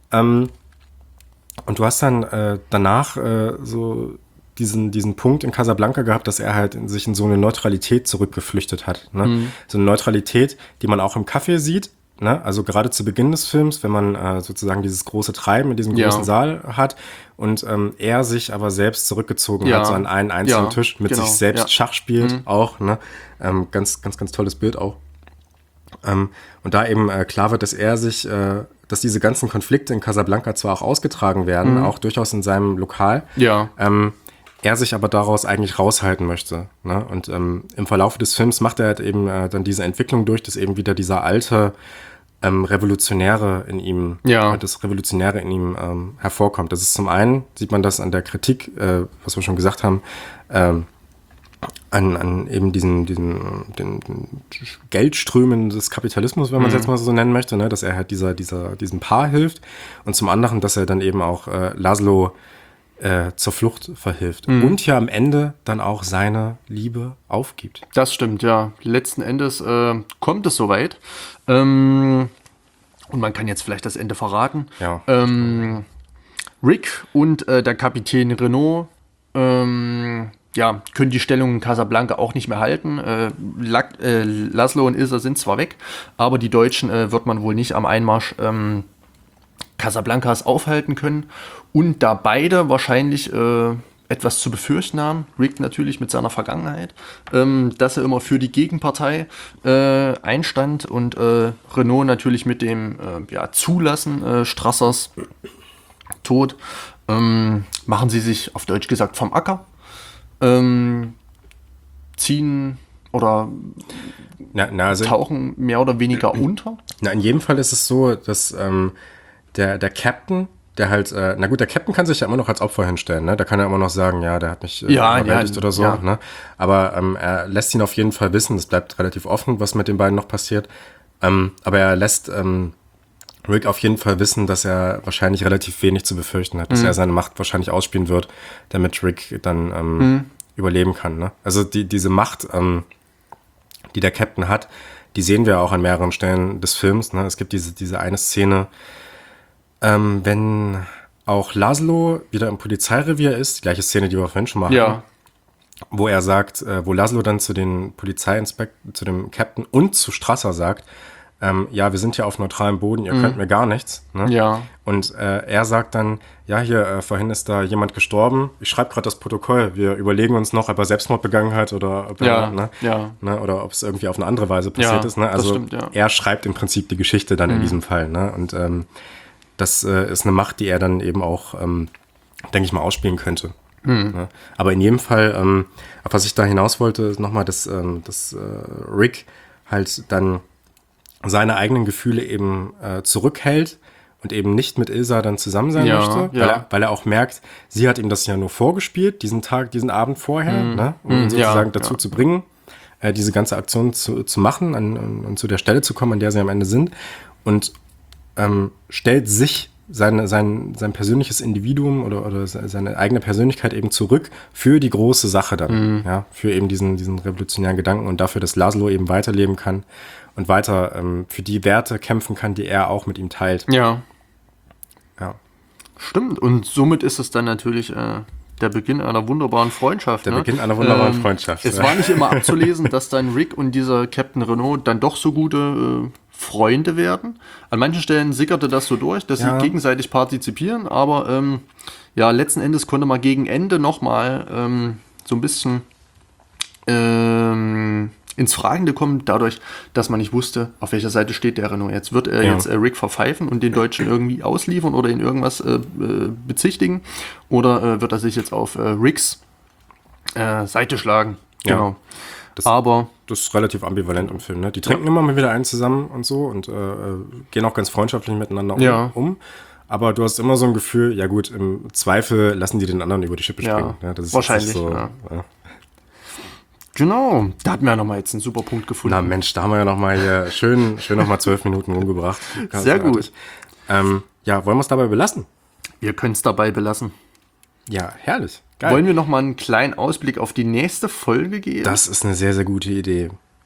Und du hast dann danach so diesen Punkt in Casablanca gehabt, dass er halt sich in so eine Neutralität zurückgeflüchtet hat. Ne? So eine Neutralität, die man auch im Café sieht. Ne? Also gerade zu Beginn des Films, wenn man sozusagen dieses große Treiben in diesem großen Saal hat und er sich aber selbst zurückgezogen hat, so an einen einzelnen Tisch mit sich selbst Schach spielt auch. Ne? Ganz, ganz, ganz tolles Bild auch. Und da eben klar wird, dass dass diese ganzen Konflikte in Casablanca zwar auch ausgetragen werden, auch durchaus in seinem Lokal, er sich aber daraus eigentlich raushalten möchte. Ne? Und im Verlauf des Films macht er halt eben dann diese Entwicklung durch, dass eben wieder dieser alte Revolutionäre in ihm, das Revolutionäre in ihm hervorkommt. Das ist zum einen, sieht man das an der Kritik, was wir schon gesagt haben, an eben den Geldströmen des Kapitalismus, wenn man es jetzt mal so nennen möchte, ne? Dass er halt diesem Paar hilft und zum anderen, dass er dann eben auch Laszlo zur Flucht verhilft und ja am Ende dann auch seine Liebe aufgibt. Das stimmt, ja. Letzten Endes kommt es soweit. Und man kann jetzt vielleicht das Ende verraten. Ja. Rick und der Kapitän Renault können die Stellung in Casablanca auch nicht mehr halten. Laszlo und Ilsa sind zwar weg, aber die Deutschen wird man wohl nicht am Einmarsch Casablancas aufhalten können. Und da beide wahrscheinlich etwas zu befürchten haben, Rick natürlich mit seiner Vergangenheit, dass er immer für die Gegenpartei einstand und Renault natürlich mit dem Zulassen Strassers Tod, machen sie sich auf Deutsch gesagt vom Acker. Ziehen oder tauchen mehr oder weniger unter? In jedem Fall ist es so, dass der Captain, der halt, der Captain kann sich ja immer noch als Opfer hinstellen, ne? Da kann er immer noch sagen, der hat mich überwältigt oder so, ne? Aber er lässt ihn auf jeden Fall wissen, es bleibt relativ offen, was mit den beiden noch passiert. Aber er lässt Rick auf jeden Fall wissen, dass er wahrscheinlich relativ wenig zu befürchten hat, dass er seine Macht wahrscheinlich ausspielen wird, damit Rick dann überleben kann. Ne? Also diese Macht, die der Captain hat, die sehen wir auch an mehreren Stellen des Films. Ne? Es gibt diese eine Szene, wenn auch Laszlo wieder im Polizeirevier ist, die gleiche Szene, die wir vorhin schon mal hatten, wo er sagt, wo Laszlo dann zu den zu dem Captain und zu Strasser sagt, ja, wir sind hier auf neutralem Boden, ihr könnt mir gar nichts. Ne? Ja. Und er sagt dann, ja, hier, vorhin ist da jemand gestorben, ich schreibe gerade das Protokoll, wir überlegen uns noch, ob er Selbstmord begangen hat oder ob er, oder ob es irgendwie auf eine andere Weise passiert ist. Ne? Also das stimmt, ja. Er schreibt im Prinzip die Geschichte dann in diesem Fall. Ne? Und das ist eine Macht, die er dann eben auch, denke ich mal, ausspielen könnte. Ne? Aber in jedem Fall, auf was ich da hinaus wollte, ist nochmal, dass Rick halt dann seine eigenen Gefühle eben zurückhält und eben nicht mit Ilsa dann zusammen sein möchte, weil er auch merkt, sie hat ihm das ja nur vorgespielt, diesen Abend vorher, ne? Um ihn sozusagen dazu zu bringen, diese ganze Aktion zu machen und zu der Stelle zu kommen, an der sie am Ende sind, und stellt sich sein persönliches Individuum oder seine eigene Persönlichkeit eben zurück für die große Sache dann, für eben diesen revolutionären Gedanken und dafür, dass Laszlo eben weiterleben kann und weiter für die Werte kämpfen kann, die er auch mit ihm teilt. Ja. Ja. Stimmt. Und somit ist es dann natürlich der Beginn einer wunderbaren Freundschaft. Beginn einer wunderbaren Freundschaft. Es war nicht immer abzulesen, dass dann Rick und dieser Captain Renault dann doch so gute Freunde werden. An manchen Stellen sickerte das so durch, dass sie gegenseitig partizipieren, aber letzten Endes konnte man gegen Ende nochmal so ein bisschen ins Fragende kommen, dadurch, dass man nicht wusste, auf welcher Seite steht der Renault jetzt. Wird er jetzt Rick verpfeifen und den Deutschen irgendwie ausliefern oder ihn irgendwas bezichtigen? Oder wird er sich jetzt auf Ricks Seite schlagen? Genau. Das ist relativ ambivalent im Film. Ne? Die trinken immer mal wieder einen zusammen und so und gehen auch ganz freundschaftlich miteinander um. Aber du hast immer so ein Gefühl, ja gut, im Zweifel lassen die den anderen über die Schippe springen. Ja, das ist wahrscheinlich. So, Genau, da hatten wir ja nochmal jetzt einen super Punkt gefunden. Na Mensch, da haben wir ja nochmal hier schön nochmal 12 Minuten rumgebracht. Sehr gut. Wollen wir es dabei belassen? Wir können es dabei belassen. Ja, herrlich. Geil. Wollen wir nochmal einen kleinen Ausblick auf die nächste Folge geben? Das ist eine sehr, sehr gute Idee.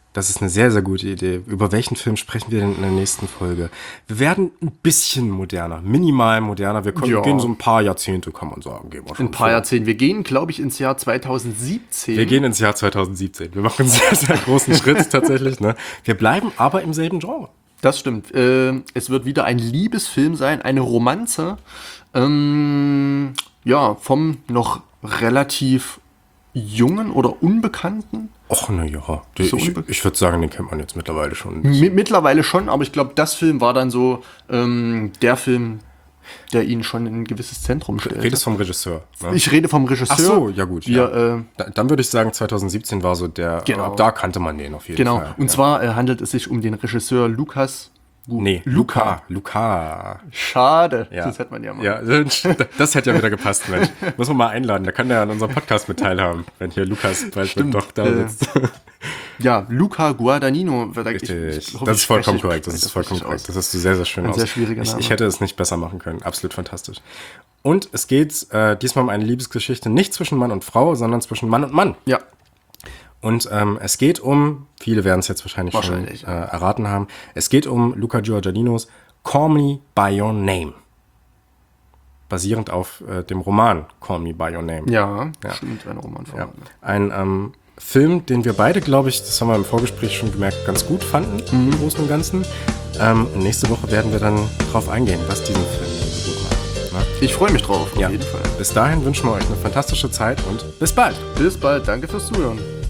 Über welchen Film sprechen wir denn in der nächsten Folge? Wir werden ein bisschen moderner, minimal moderner. Wir gehen so ein paar Jahrzehnte, kann man sagen. Ein paar Jahrzehnte. Wir gehen, glaube ich, ins Jahr 2017. Wir gehen ins Jahr 2017. Wir machen einen sehr, sehr großen Schritt tatsächlich. Ne? Wir bleiben aber im selben Genre. Das stimmt. Es wird wieder ein Liebesfilm sein, eine Romanze. Vom noch relativ jungen oder unbekannten. Och, naja. Ich würde sagen, den kennt man jetzt mittlerweile schon. Mittlerweile schon, aber ich glaube, das Film war dann so der Film, der ihn schon in ein gewisses Zentrum stellt. Redest vom Regisseur? Ne? Ich rede vom Regisseur. Ach so, ja gut. Dann würde ich sagen, 2017 war so der, ab da kannte man den auf jeden Fall. Genau, und zwar handelt es sich um den Regisseur Luca. Schade, das hätte man ja mal. Ja, das hätte ja wieder gepasst, Mensch. Muss man mal einladen, da kann der an unserem Podcast mit teilhaben, wenn hier Lukas bald doch da sitzt. Ja, Luca Guadagnino. Richtig, das ist vollkommen korrekt. Das hast du sehr, sehr schön aus. Sehr schwieriger Name. Ich hätte es nicht besser machen können. Absolut fantastisch. Und es geht diesmal um eine Liebesgeschichte nicht zwischen Mann und Frau, sondern zwischen Mann und Mann. Ja. Und es geht viele werden es jetzt wahrscheinlich schon erraten haben, es geht um Luca Guadagninos Call Me By Your Name. Basierend auf dem Roman Call Me By Your Name. Ja. Stimmt, ein Roman. Ja. Ein Film, den wir beide, glaube ich, das haben wir im Vorgespräch schon gemerkt, ganz gut fanden, im Großen und Ganzen. Und nächste Woche werden wir dann drauf eingehen, was diesen Film so gut macht. Ne? Ich freue mich drauf, auf jeden Fall. Bis dahin wünschen wir euch eine fantastische Zeit und bis bald. Bis bald, danke fürs Zuhören.